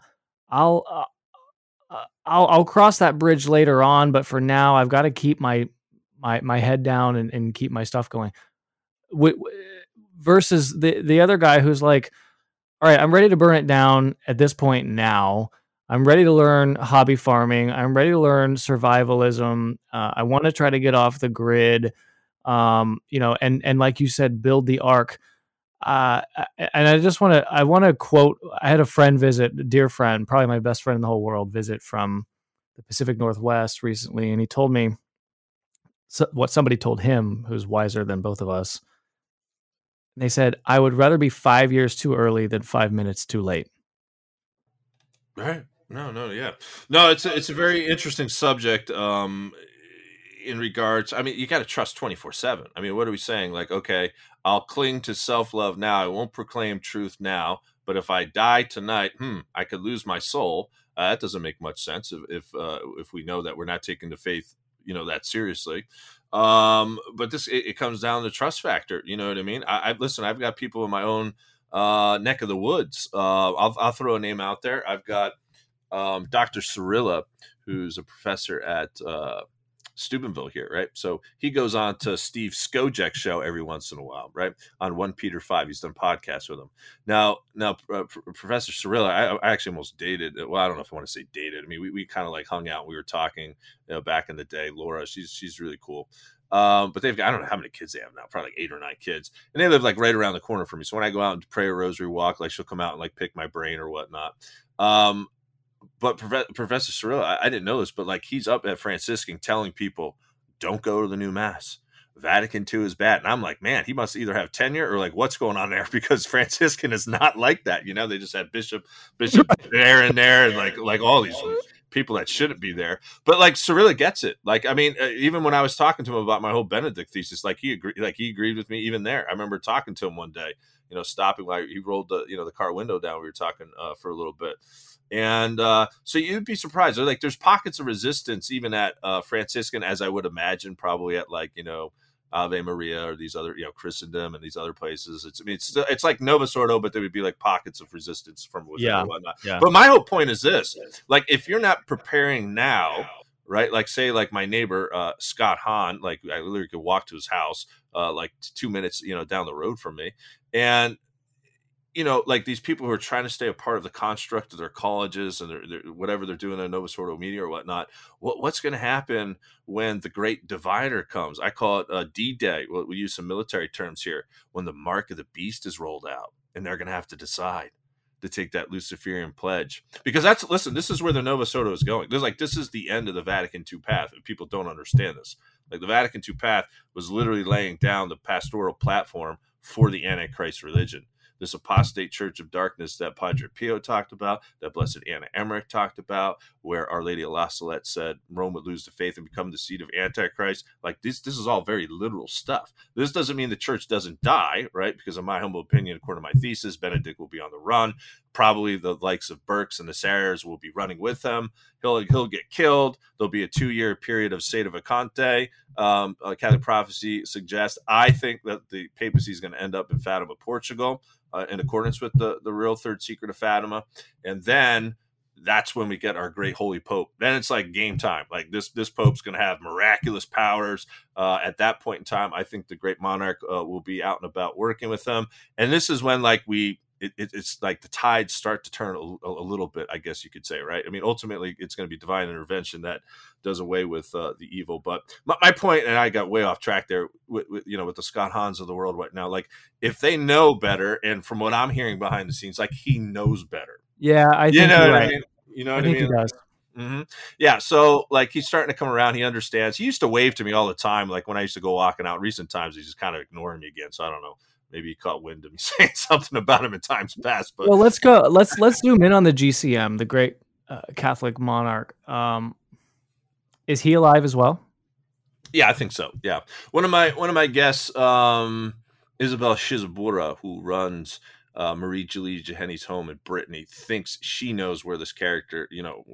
I'll cross that bridge later on. But for now, I've got to keep my head down and keep my stuff going. Versus the other guy who's like, all right, I'm ready to burn it down at this point now. I'm ready to learn hobby farming. I'm ready to learn survivalism. I want to try to get off the grid, and like you said, build the ark. And I want to quote, I had a friend visit, a dear friend, probably my best friend in the whole world, visit from the Pacific Northwest recently. And he told me what somebody told him who's wiser than both of us. They said, I would rather be 5 years too early than 5 minutes too late. Right. Yeah. No, it's a very interesting subject in regards, I mean, you got to trust 24/7. I mean, what are we saying? Like, okay, I'll cling to self-love now. I won't proclaim truth now, but if I die tonight, I could lose my soul. That doesn't make much sense if we know that we're not taking the faith, that seriously. But it comes down to the trust factor. You know what I mean? Listen, I've got people in my own neck of the woods. I'll throw a name out there. I've got Dr. Cirilla, who's a professor at Steubenville here, right? So he goes on to Steve Skojek's show every once in a while, right? On 1 Peter 5, he's done podcasts with him. Now, Professor Cirilla, I actually almost dated. Well, I don't know if I want to say dated. I mean, we kind of like hung out. We were talking, back in the day. Laura, she's really cool. But they've got, I don't know how many kids they have now, probably like 8 or 9 kids. And they live like right around the corner from me. So when I go out and pray a rosary walk, like she'll come out and like pick my brain or whatnot. But Professor Cirilla, I didn't know this, but like he's up at Franciscan telling people, don't go to the new mass. Vatican II is bad. And I'm like, man, he must either have tenure or like what's going on there, because Franciscan is not like that. They just had Bishop Aaron there and like all these people that shouldn't be there. But like Cyrillic gets it. Like, I mean, even when I was talking to him about my whole Benedict thesis, like he agreed with me even there. I remember talking to him one day, stopping, like he rolled the car window down. We were talking for a little bit. And so you'd be surprised. There's pockets of resistance even at Franciscan, as I would imagine, probably at Ave Maria or these other, Christendom and these other places. It's like Novus Ordo, but there would be like pockets of resistance from within and whatnot. Yeah. But my whole point is this: like, if you're not preparing now, right? Like, say, like my neighbor Scott Hahn, like I literally could walk to his house, like 2 minutes, down the road from me, and like these people who are trying to stay a part of the construct of their colleges and their whatever they're doing in Novus Ordo Media or whatnot. What's going to happen when the great divider comes? I call it D-Day. We use some military terms here. When the mark of the beast is rolled out, and they're going to have to decide to take that Luciferian pledge, because this is where the Novus Ordo is going. This is the end of the Vatican II path. If people don't understand this, like the Vatican II path was literally laying down the pastoral platform for the Antichrist religion. This apostate church of darkness that Padre Pio talked about, that Blessed Anna Emmerich talked about, where Our Lady of La Salette said Rome would lose the faith and become the seat of Antichrist. Like this is all very literal stuff. This doesn't mean the church doesn't die, right? Because in my humble opinion, according to my thesis, Benedict will be on the run. Probably the likes of Burks and the Serres will be running with him. He'll get killed. There'll be a 2-year period of sede vacante. Catholic prophecy suggests. I think that the papacy is going to end up in Fatima, Portugal, in accordance with the real third secret of Fatima. And then that's when we get our great holy pope. Then it's like game time. Like this pope's going to have miraculous powers. At that point in time, I think the great monarch will be out and about working with them. And this is when it's like the tides start to turn a little bit, I guess you could say, right? I mean, ultimately, it's going to be divine intervention that does away with the evil. But my point, and I got way off track there, with the Scott Hahns of the world right now. Like, if they know better, and from what I'm hearing behind the scenes, like he knows better. Yeah, I think you're right. You know what I mean? He does. Mm-hmm. Yeah, so like he's starting to come around. He understands. He used to wave to me all the time. Like when I used to go walking out. Recent times, he's just kind of ignoring me again. So I don't know. Maybe he caught wind of me saying something about him in times past. But well, let's go. Let's zoom in on the GCM, the great Catholic monarch. Is he alive as well? Yeah, I think so. Yeah, one of my guests, Isabel Shizabura, who runs Marie Julie Jahenny's home in Brittany, thinks she knows where this character,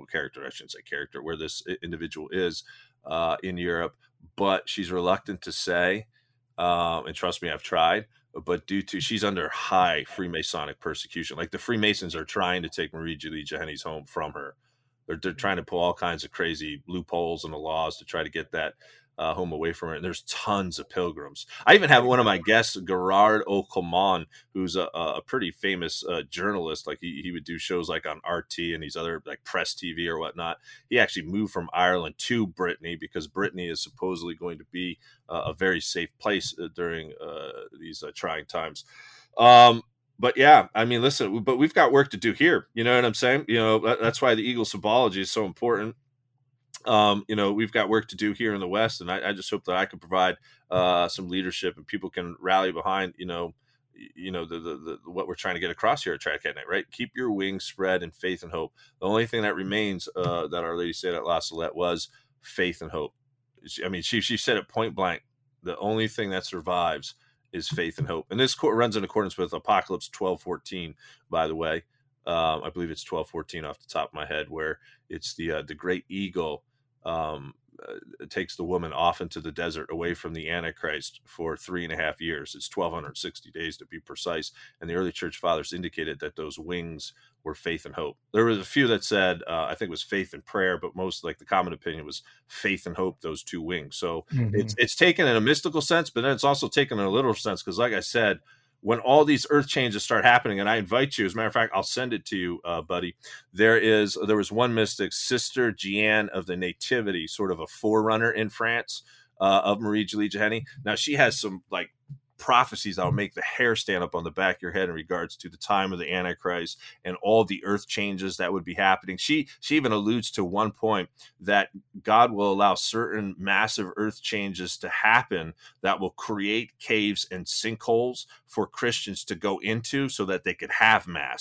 where this individual is in Europe, but she's reluctant to say. And trust me, I've tried. But she's under high Freemasonic persecution. Like the Freemasons are trying to take Marie Julie Jahenny's home from her. They're trying to pull all kinds of crazy loopholes in the laws to try to get that home away from her. And there's tons of pilgrims. I even have one of my guests, Gerard O'Comon, who's a pretty famous journalist. Like he would do shows like on RT and these other like press TV or whatnot. He actually moved from Ireland to Brittany because Brittany is supposedly going to be a very safe place during these trying times. But yeah, I mean, listen, but we've got work to do here. You know what I'm saying? That's why the Eagle symbology is so important. We've got work to do here in the West, and I just hope that I can provide some leadership and people can rally behind, the what we're trying to get across here at Triac Night, right? Keep your wings spread in faith and hope. The only thing that remains that Our Lady said at La Salette was faith and hope. She said it point blank. The only thing that survives is faith and hope. And this runs in accordance with Apocalypse 12:14, by the way. I believe it's 12:14 off the top of my head, where it's the great eagle takes the woman off into the desert away from the Antichrist for 3.5 years. It's 1,260 days to be precise. And the early church fathers indicated that those wings were faith and hope. There was a few that said, I think it was faith and prayer, but most like the common opinion was faith and hope, those two wings. So it's taken in a mystical sense, but then it's also taken in a literal sense. Because like I said, when all these earth changes start happening, and I invite you, as a matter of fact, I'll send it to you, buddy. There was one mystic, Sister Jeanne of the Nativity, sort of a forerunner in France of Marie Julie Jahenny. Now she has some like prophecies that will make the hair stand up on the back of your head in regards to the time of the Antichrist and all the earth changes that would be happening. She even alludes to one point that God will allow certain massive earth changes to happen that will create caves and sinkholes for Christians to go into so that they could have mass.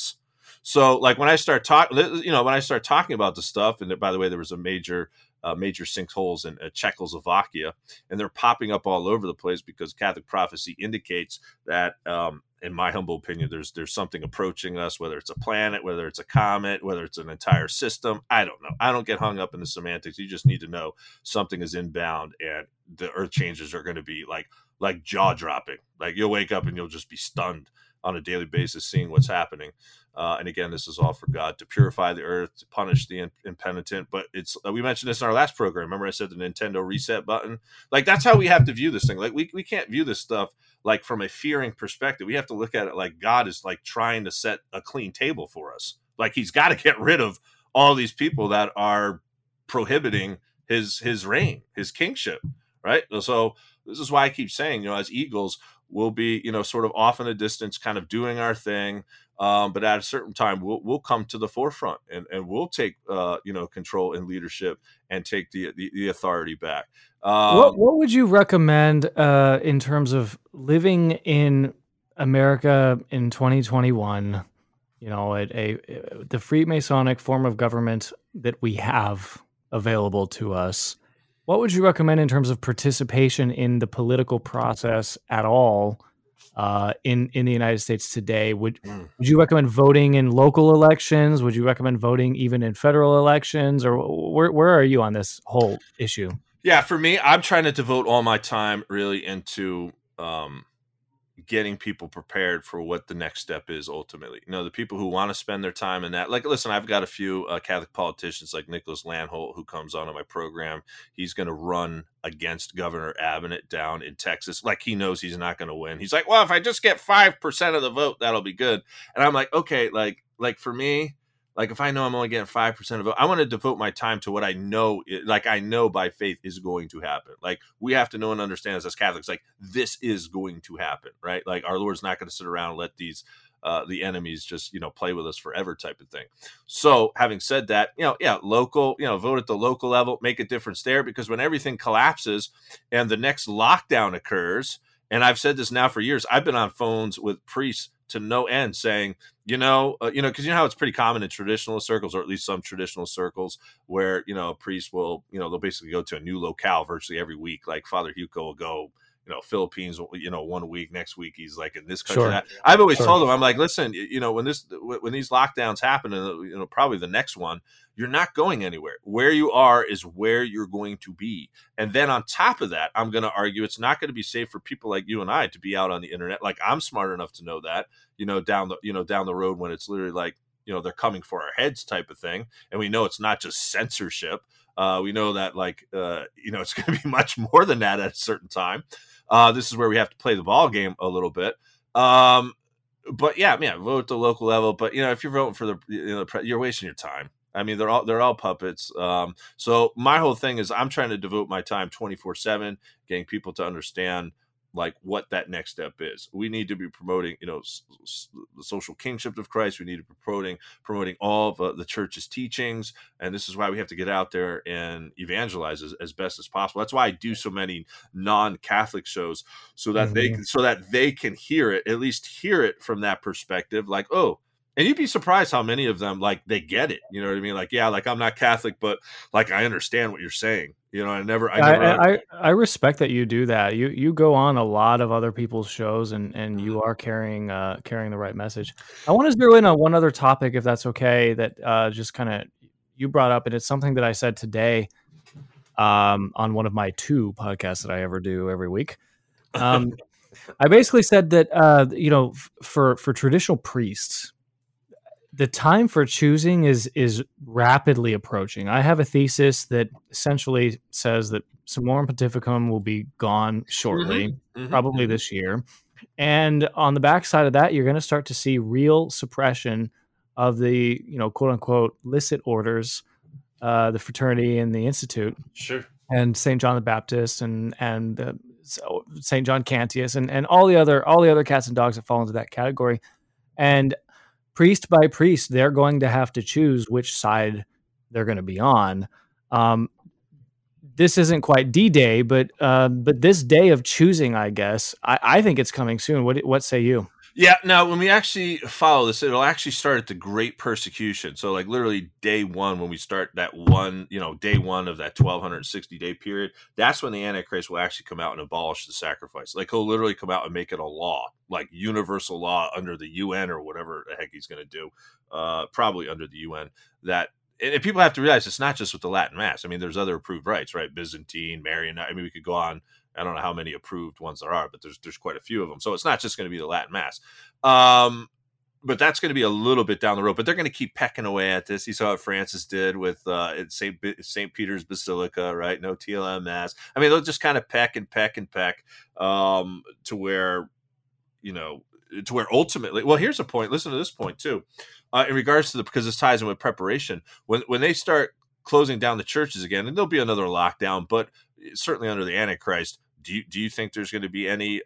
So like when I start talking, when I start talking about the stuff, and by the way, there was a major sinkholes in Czechoslovakia, and they're popping up all over the place because Catholic prophecy indicates that, in my humble opinion, there's something approaching us, whether it's a planet, whether it's a comet, whether it's an entire system. I don't know. I don't get hung up in the semantics. You just need to know something is inbound, and the earth changes are going to be like jaw dropping. Like you'll wake up and you'll just be stunned on a daily basis seeing what's happening. And again, this is all for God to purify the earth, to punish the impenitent. But it's we mentioned this in our last program. Remember I said the Nintendo reset button? Like that's how we have to view this thing. Like we can't view this stuff like from a fearing perspective. We have to look at it like God is like trying to set a clean table for us. Like he's got to get rid of all these people that are prohibiting his reign, his kingship, right? So this is why I keep saying, as Eagles, we'll be, sort of off in the distance, kind of doing our thing. But at a certain time, we'll come to the forefront and we'll take, control and leadership and take the authority back. What would you recommend in terms of living in America in 2021? The Freemasonic form of government that we have available to us. What would you recommend in terms of participation in the political process at all in the United States today? Would you recommend voting in local elections? Would you recommend voting even in federal elections? Or where are you on this whole issue? Yeah, for me, I'm trying to devote all my time really into getting people prepared for what the next step is ultimately. The people who want to spend their time in that. Like, listen, I've got a few Catholic politicians like Nicholas Landholt who comes on my program. He's going to run against Governor Abbott down in Texas. Like, he knows he's not going to win. He's like, well, if I just get 5% of the vote, that'll be good. And I'm like, okay, like for me, like if I know I'm only getting 5% of the vote, I want to devote my time to what I know, I know by faith is going to happen. Like we have to know and understand as Catholics, like this is going to happen, right? Like our Lord's not going to sit around and let these, the enemies just, play with us forever type of thing. So having said that, local, vote at the local level, make a difference there, because when everything collapses and the next lockdown occurs, and I've said this now for years, I've been on phones with priests to no end saying, because how it's pretty common in traditional circles, or at least some traditional circles, where, a priest will, they'll basically go to a new locale virtually every week. Like Father Hugo will go, Philippines, 1 week, next week he's like in this country. Sure. I've always told them, I'm like, listen, when these lockdowns happen, and probably the next one, you're not going anywhere. Where you are is where you're going to be. And then on top of that, I'm going to argue it's not going to be safe for people like you and I to be out on the internet. Like I'm smart enough to know that, down the road when it's literally like, they're coming for our heads type of thing. And we know it's not just censorship. We know that it's going to be much more than that at a certain time. This is where we have to play the ball game a little bit. But yeah, vote at the local level. But if you're voting for you're wasting your time. I mean, they're all puppets. So my whole thing is I'm trying to devote my time 24/7, getting people to understand like what that next step is. We need to be promoting, the social kingship of Christ. We need to be promoting all of the church's teachings. And this is why we have to get out there and evangelize as best as possible. That's why I do so many non-Catholic shows, so that they can hear it, at least hear it from that perspective. Like, oh, and you'd be surprised how many of them, like, they get it. You know what I mean? Like, yeah, like I'm not Catholic, but like I understand what you're saying. I respect that you do that. You go on a lot of other people's shows and you are carrying the right message. I want to zero in on one other topic, if that's okay, that just kind of you brought up, and it's something that I said today on one of my 2 podcasts that I ever do every week. I basically said that for traditional priests, the time for choosing is rapidly approaching. I have a thesis that essentially says that Summorum Pontificum will be gone shortly, probably this year. And on the backside of that, you're going to start to see real suppression of the, quote unquote, licit orders, the fraternity and the institute. Sure. And St. John the Baptist and St. John Cantius and all the other cats and dogs that fall into that category. And priest by priest, they're going to have to choose which side they're going to be on. This isn't quite D-Day, but this day of choosing, I guess, I think it's coming soon. What say you? Yeah, now when we actually follow this, it'll actually start at the Great Persecution. So, like literally day one, when we start that one, day one of that 1260-day period, that's when the Antichrist will actually come out and abolish the sacrifice. Like he'll literally come out and make it a law, like universal law under the UN or whatever the heck he's going to do, probably under the UN. That and people have to realize it's not just with the Latin Mass. I mean, there's other approved rites, right? Byzantine, Marian. I mean, we could go on. I don't know how many approved ones there are, but there's quite a few of them. So it's not just going to be the Latin Mass. But that's going to be a little bit down the road. But they're going to keep pecking away at this. You saw what Francis did with St. Peter's Basilica, right? No TLM Mass. I mean, they'll just kind of peck and peck and peck to where, to where ultimately, well, here's a point. Listen to this point too, in regards to because this ties in with preparation. When they start closing down the churches again, and there'll be another lockdown, but certainly under the Antichrist, do you think there's going to be any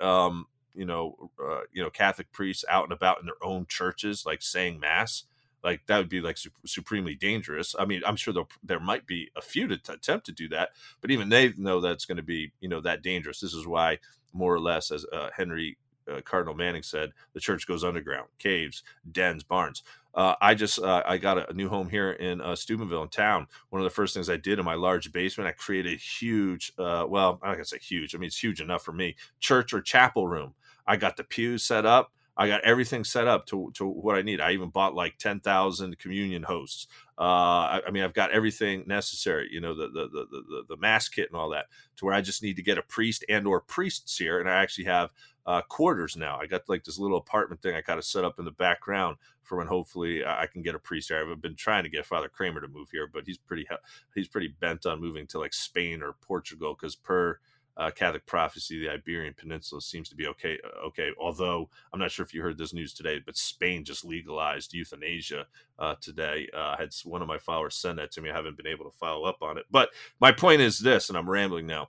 Catholic priests out and about in their own churches, like saying mass? Like that would be like supremely dangerous. I mean, I'm sure there might be a few to attempt to do that, but even they know that it's going to be that dangerous. This is why, more or less, as Henry Cardinal Manning said, the church goes underground, caves, dens, barns. I got a new home here in Steubenville in town. One of the first things I did in my large basement, I created a huge, well, I'm not gonna say huge. I mean, it's huge enough for me. Church or chapel room. I got the pews set up. I got everything set up to what I need. I even bought like 10,000 communion hosts. I mean, I've got everything necessary. The mass kit and all that, to where I just need to get a priest and or priests here, and I actually have quarters now. I got like this little apartment thing I got to set up in the background for when hopefully I can get a priest here. I've been trying to get Father Kramer to move here, but he's pretty bent on moving to like Spain or Portugal, because per Catholic prophecy, the Iberian Peninsula seems to be okay. Although I'm not sure if you heard this news today, but Spain just legalized euthanasia today. I had one of my followers send that to me. I haven't been able to follow up on it. But my point is this, and I'm rambling now.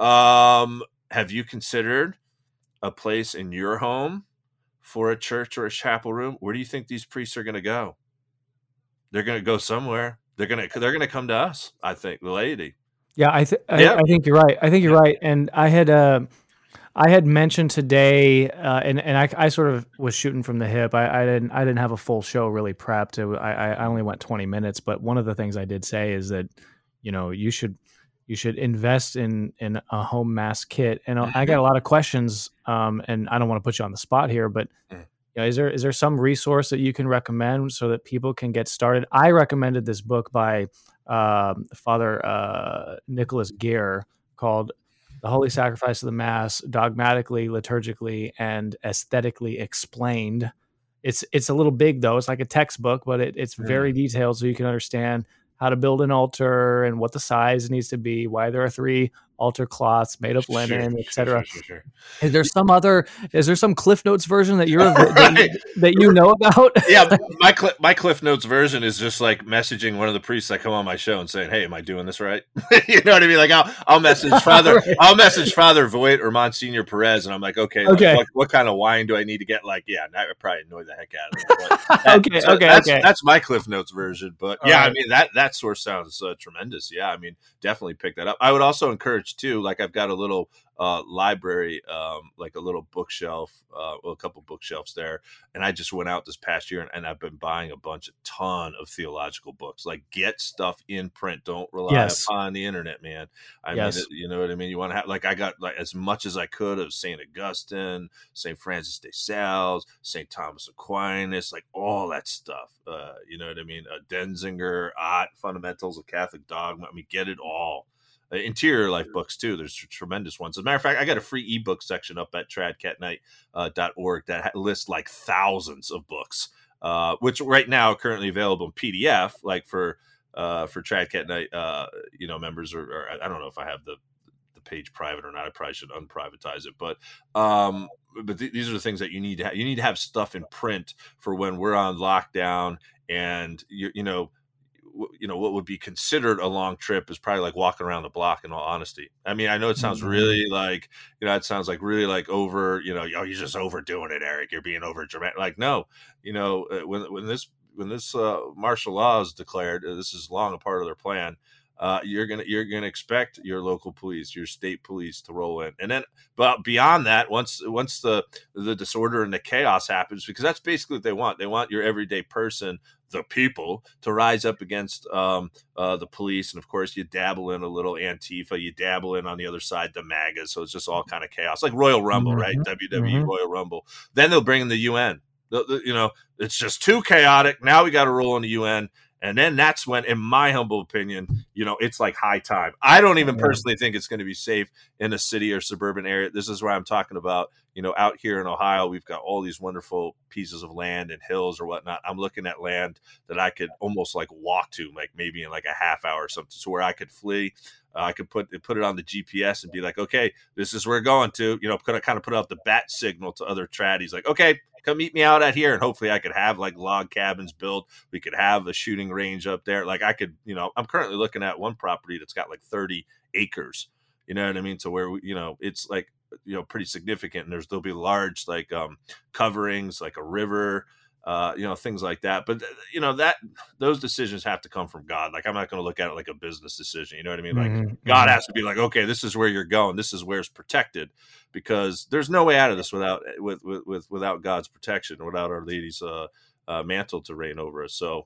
Have you considered a place in your home for a church or a chapel room? Where do you think these priests are going to go? They're going to go somewhere. They're going to come to us. I think the laity. Yeah, I think you're right. I think you're right. And I had mentioned today, and I sort of was shooting from the hip. I didn't have a full show really prepped. I only went 20 minutes. But one of the things I did say is that you should invest in a home mass kit. And I got a lot of questions, and I don't want to put you on the spot here, but is there some resource that you can recommend so that people can get started? I recommended this book by Father Nicholas Gear called The Holy Sacrifice of the Mass, Dogmatically, Liturgically, and Aesthetically Explained. It's a little big, though. It's like a textbook, but it's very detailed, so you can understand how to build an altar and what the size needs to be, why there are 3 altar cloths made of linen, etc. Sure. Is there some Cliff Notes version that that you know about? Yeah, my Cliff Notes version is just like messaging one of the priests that come on my show and saying, "Hey, am I doing this right?" You know what I mean? Like I'll message Father, right. I'll message Father Voigt or Monsignor Perez, and I'm like, okay. Like, what kind of wine do I need to get? Like, yeah, that would probably annoy the heck out of me. Okay. That's my Cliff Notes version, but yeah, right. I mean that source sounds tremendous. Yeah, I mean, definitely pick that up. I would also encourage too, like I've got a little library, like a little bookshelf, a couple bookshelves there, and I just went out this past year and I've been buying a ton of theological books. Like, get stuff in print. Don't rely upon the internet, man. I mean, you know what I mean? You want to have, like, I got like as much as I could of St. Augustine, St. Francis de Sales, St. Thomas Aquinas, like all that stuff. You know what I mean? Denzinger, Ott, Fundamentals of Catholic Dogma. I mean, get it all. Interior Life books too. There's tremendous ones. As a matter of fact, I got a free ebook section up at tradcatnight.org that lists like thousands of books, which right now are currently available in PDF, like for Trad Cat Night, members, or I don't know if I have the page private or not. I probably should unprivatize it, but these are the things that you need to have. You need to have stuff in print for when we're on lockdown, and what would be considered a long trip is probably like walking around the block, in all honesty. I mean, I know it sounds really like, it sounds like really like over, you're just overdoing it, Eric. You're being over dramatic. Like, no, when this martial law is declared, this is long a part of their plan. you're gonna expect your local police, your state police to roll in, and then but beyond that, once the disorder and the chaos happens, because that's basically what they want. They want your everyday person, the people, to rise up against the police, and of course you dabble in a little Antifa, you dabble in on the other side the MAGA, so it's just all kind of chaos, like Royal Rumble, right? WWE Royal Rumble. Then they'll bring in the UN. It's just too chaotic. Now we got to roll in the UN. And then that's when, in my humble opinion, it's like high time. I don't even personally think it's going to be safe in a city or suburban area. This is where I'm talking about, out here in Ohio, we've got all these wonderful pieces of land and hills or whatnot. I'm looking at land that I could almost like walk to, like maybe in like a half hour or something, to where I could flee. I could put it on the GPS and be like, okay, this is where we're going to, kind of put out the bat signal to other tradies, like, okay, come meet me out at here. And hopefully I could have like log cabins built. We could have a shooting range up there. Like I could, I'm currently looking at one property that's got like 30 acres, you know what I mean? So where, it's like, pretty significant. And there'll be large, like coverings, like a river, things like that. But those decisions have to come from God. Like I'm not going to look at it like a business decision. You know what I mean? Like God has to be like, okay, this is where you're going. This is where it's protected, because there's no way out of this without God's protection, without Our Lady's mantle to reign over us. So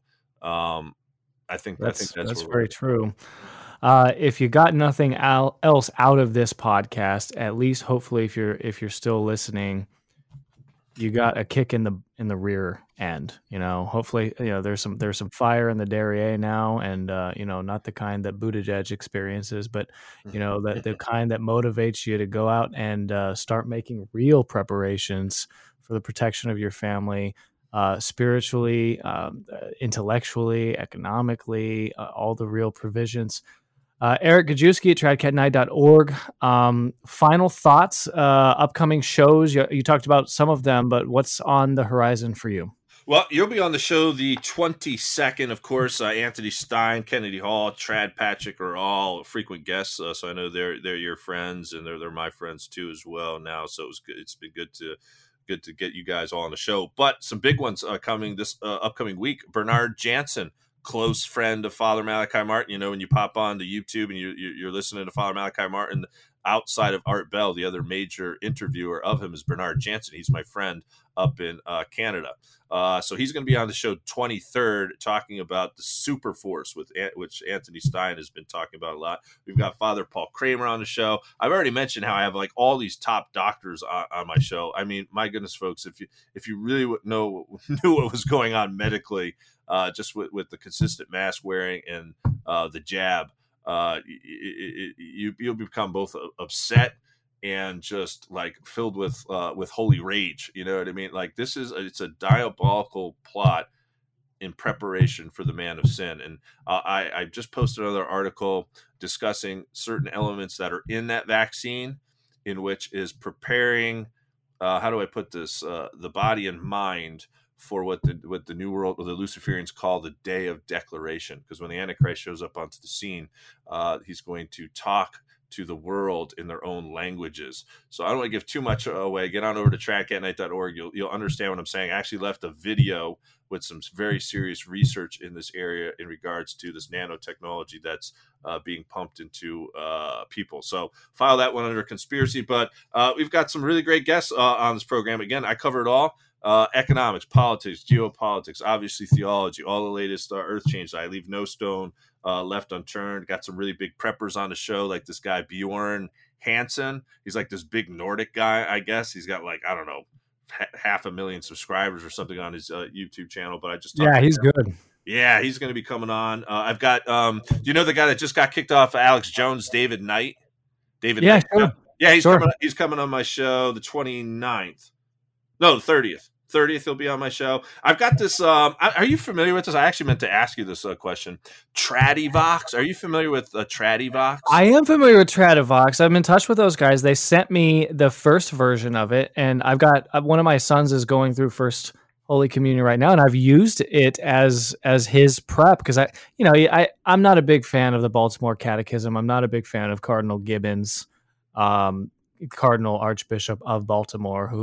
I think that's very true. If you got nothing else out of this podcast, at least hopefully if you're still listening, you got a kick in the rear end. Hopefully there's some fire in the derriere now, and not the kind that Buttigieg experiences, but that the kind that motivates you to go out and start making real preparations for the protection of your family, spiritually, intellectually, economically, all the real provisions. Eric Gajewski at tradcatnight.org. Final thoughts, upcoming shows. You talked about some of them, but what's on the horizon for you? Well, you'll be on the show the 22nd, of course. Anthony Stein, Kennedy Hall, Trad Patrick are all frequent guests, so I know they're your friends, and they're my friends too as well now. So it's been good to get you guys all on the show. But some big ones coming this upcoming week. Bernard Jansen, close friend of Father Malachi Martin. When you pop on to YouTube and you're listening to Father Malachi Martin, outside of Art Bell, the other major interviewer of him is Bernard Jansen. He's my friend up in Canada. So he's going to be on the show 23rd talking about the super force, which Anthony Stein has been talking about a lot. We've got Father Paul Kramer on the show. I've already mentioned how I have like all these top doctors on my show. I mean, my goodness, folks, if you really knew what was going on medically, just with the consistent mask wearing and the jab, you'll become both upset and just like filled with holy rage. You know what I mean? Like it's a diabolical plot in preparation for the man of sin. And I just posted another article discussing certain elements that are in that vaccine, in which is preparing, how do I put this, the body and mind for what the New World or the Luciferians call the Day of Declaration. Because when the Antichrist shows up onto the scene, he's going to talk to the world in their own languages. So I don't want to give too much away. Get on over to tradcatnight.org. You'll understand what I'm saying. I actually left a video with some very serious research in this area in regards to this nanotechnology that's being pumped into people. So file that one under conspiracy. But we've got some really great guests on this program. Again, I cover it all. Economics, politics, geopolitics, obviously theology, all the latest earth changes. I leave no stone left unturned. Got some really big preppers on the show, like this guy Bjorn Hansen. He's like this big Nordic guy, I guess. He's got like, I don't know, 500,000 subscribers or something on his YouTube channel. But I just he's good. Yeah, he's going to be coming on. I've got, do you know the guy that just got kicked off of Alex Jones, David Knight? Knight. Sure. Yeah, he's coming on my show the 29th. No, the 30th. 30th, he'll be on my show. I've got this. Are you familiar with this? I actually meant to ask you this question. Tradivox. Are you familiar with Tradivox? I am familiar with Tradivox. I'm in touch with those guys. They sent me the first version of it, and I've got one of my sons is going through First Holy Communion right now, and I've used it as his prep because I'm not a big fan of the Baltimore Catechism. I'm not a big fan of Cardinal Gibbons, Cardinal Archbishop of Baltimore, who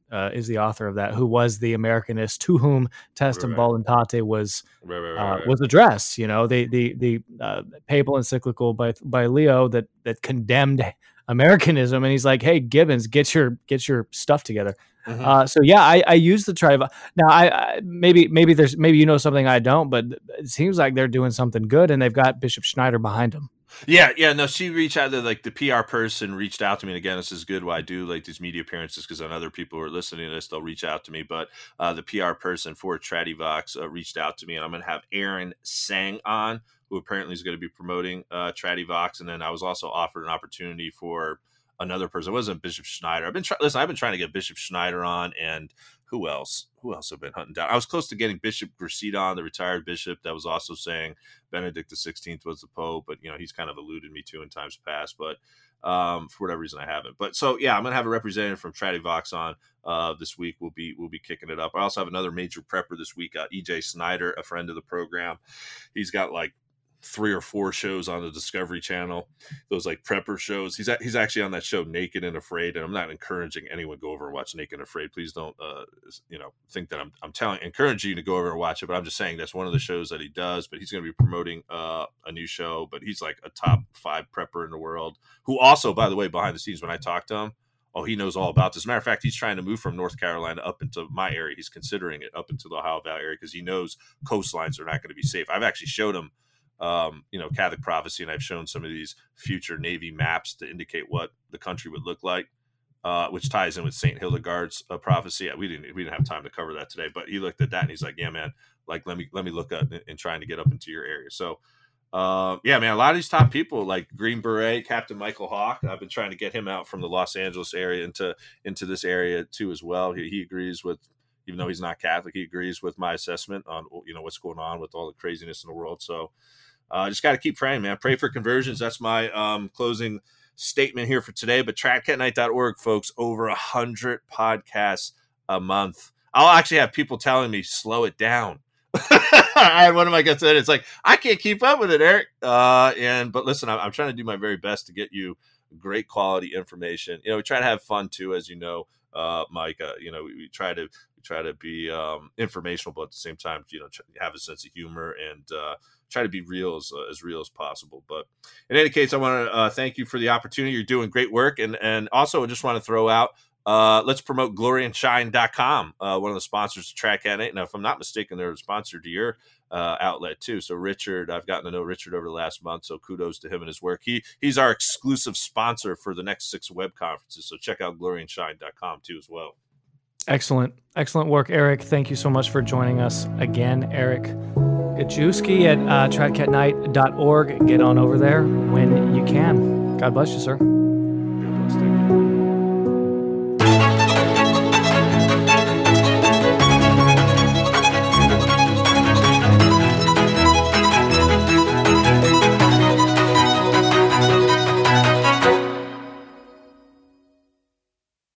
is the author of that, who was the Americanist to whom Testem Voluntate was addressed. The papal encyclical by Leo that condemned Americanism, and he's like, "Hey, Gibbons, get your stuff together." So yeah, I use the Tradivox. Now, I maybe something I don't, but it seems like they're doing something good, and they've got Bishop Schneider behind them. Yeah. No, she reached out to, like, the PR person reached out to me. And again, this is good. Why I do like these media appearances, because when other people are listening to this, they'll reach out to me. But the PR person for Tradivox reached out to me, and I'm going to have Aaron Sang on, who apparently is going to be promoting Tradivox. And then I was also offered an opportunity for another person. It wasn't Bishop Schneider. I've been trying to get Bishop Schneider on, and who else have been hunting down? I was close to getting Bishop Gracita on, the retired bishop that was also saying Benedict XVI was the Pope, but he's kind of eluded me too in times past. But for whatever reason, I haven't. But so yeah, I'm gonna have a representative from Tradivox on this week. We'll be kicking it up. I also have another major prepper this week, EJ Snyder, a friend of the program. He's got like 3 or 4 shows on the Discovery Channel, those like prepper shows. He's actually on that show Naked and Afraid, and I'm not encouraging anyone to go over and watch Naked and Afraid. Please don't think that I'm encouraging you to go over and watch it, but I'm just saying that's one of the shows that he does. But he's going to be promoting a new show, but he's like a top 5 prepper in the world, who also, by the way, behind the scenes when I talk to him, he knows all about this. As a matter of fact, he's trying to move from North Carolina up into my area. He's considering it up into the Ohio Valley area because he knows coastlines are not going to be safe. I've actually showed him Catholic prophecy, and I've shown some of these future Navy maps to indicate what the country would look like, which ties in with St. Hildegard's prophecy. We didn't have time to cover that today, but he looked at that and he's like, "Yeah, man, like let me look up and trying to get up into your area." So, yeah, man, a lot of these top people like Green Beret, Captain Michael Hawk. I've been trying to get him out from the Los Angeles area into this area too as well. He agrees with. Even though he's not Catholic, he agrees with my assessment on what's going on with all the craziness in the world. So just got to keep praying, man. Pray for conversions. That's my closing statement here for today. But tradcatnight.org, folks, over 100 podcasts a month. I'll actually have people telling me, slow it down. I had one of my guys said, it's like, I can't keep up with it, Eric. But listen, I'm trying to do my very best to get you great quality information. We try to have fun too, as you know, Mike. We try to be informational, but at the same time, have a sense of humor and try to be real as real as possible. But in any case, I want to thank you for the opportunity. You're doing great work. And also I just want to throw out, let's promote gloryandshine.com, one of the sponsors of TradCat. Now, if I'm not mistaken, they're a sponsor to your outlet too. So Richard, I've gotten to know Richard over the last month, so kudos to him and his work. He's our exclusive sponsor for the next 6 web conferences. So check out gloryandshine.com too as well. Excellent work, Eric. Thank you so much for joining us again, Eric Gajewski at tradcatnight.org. Get on over there when you can. God bless you, sir.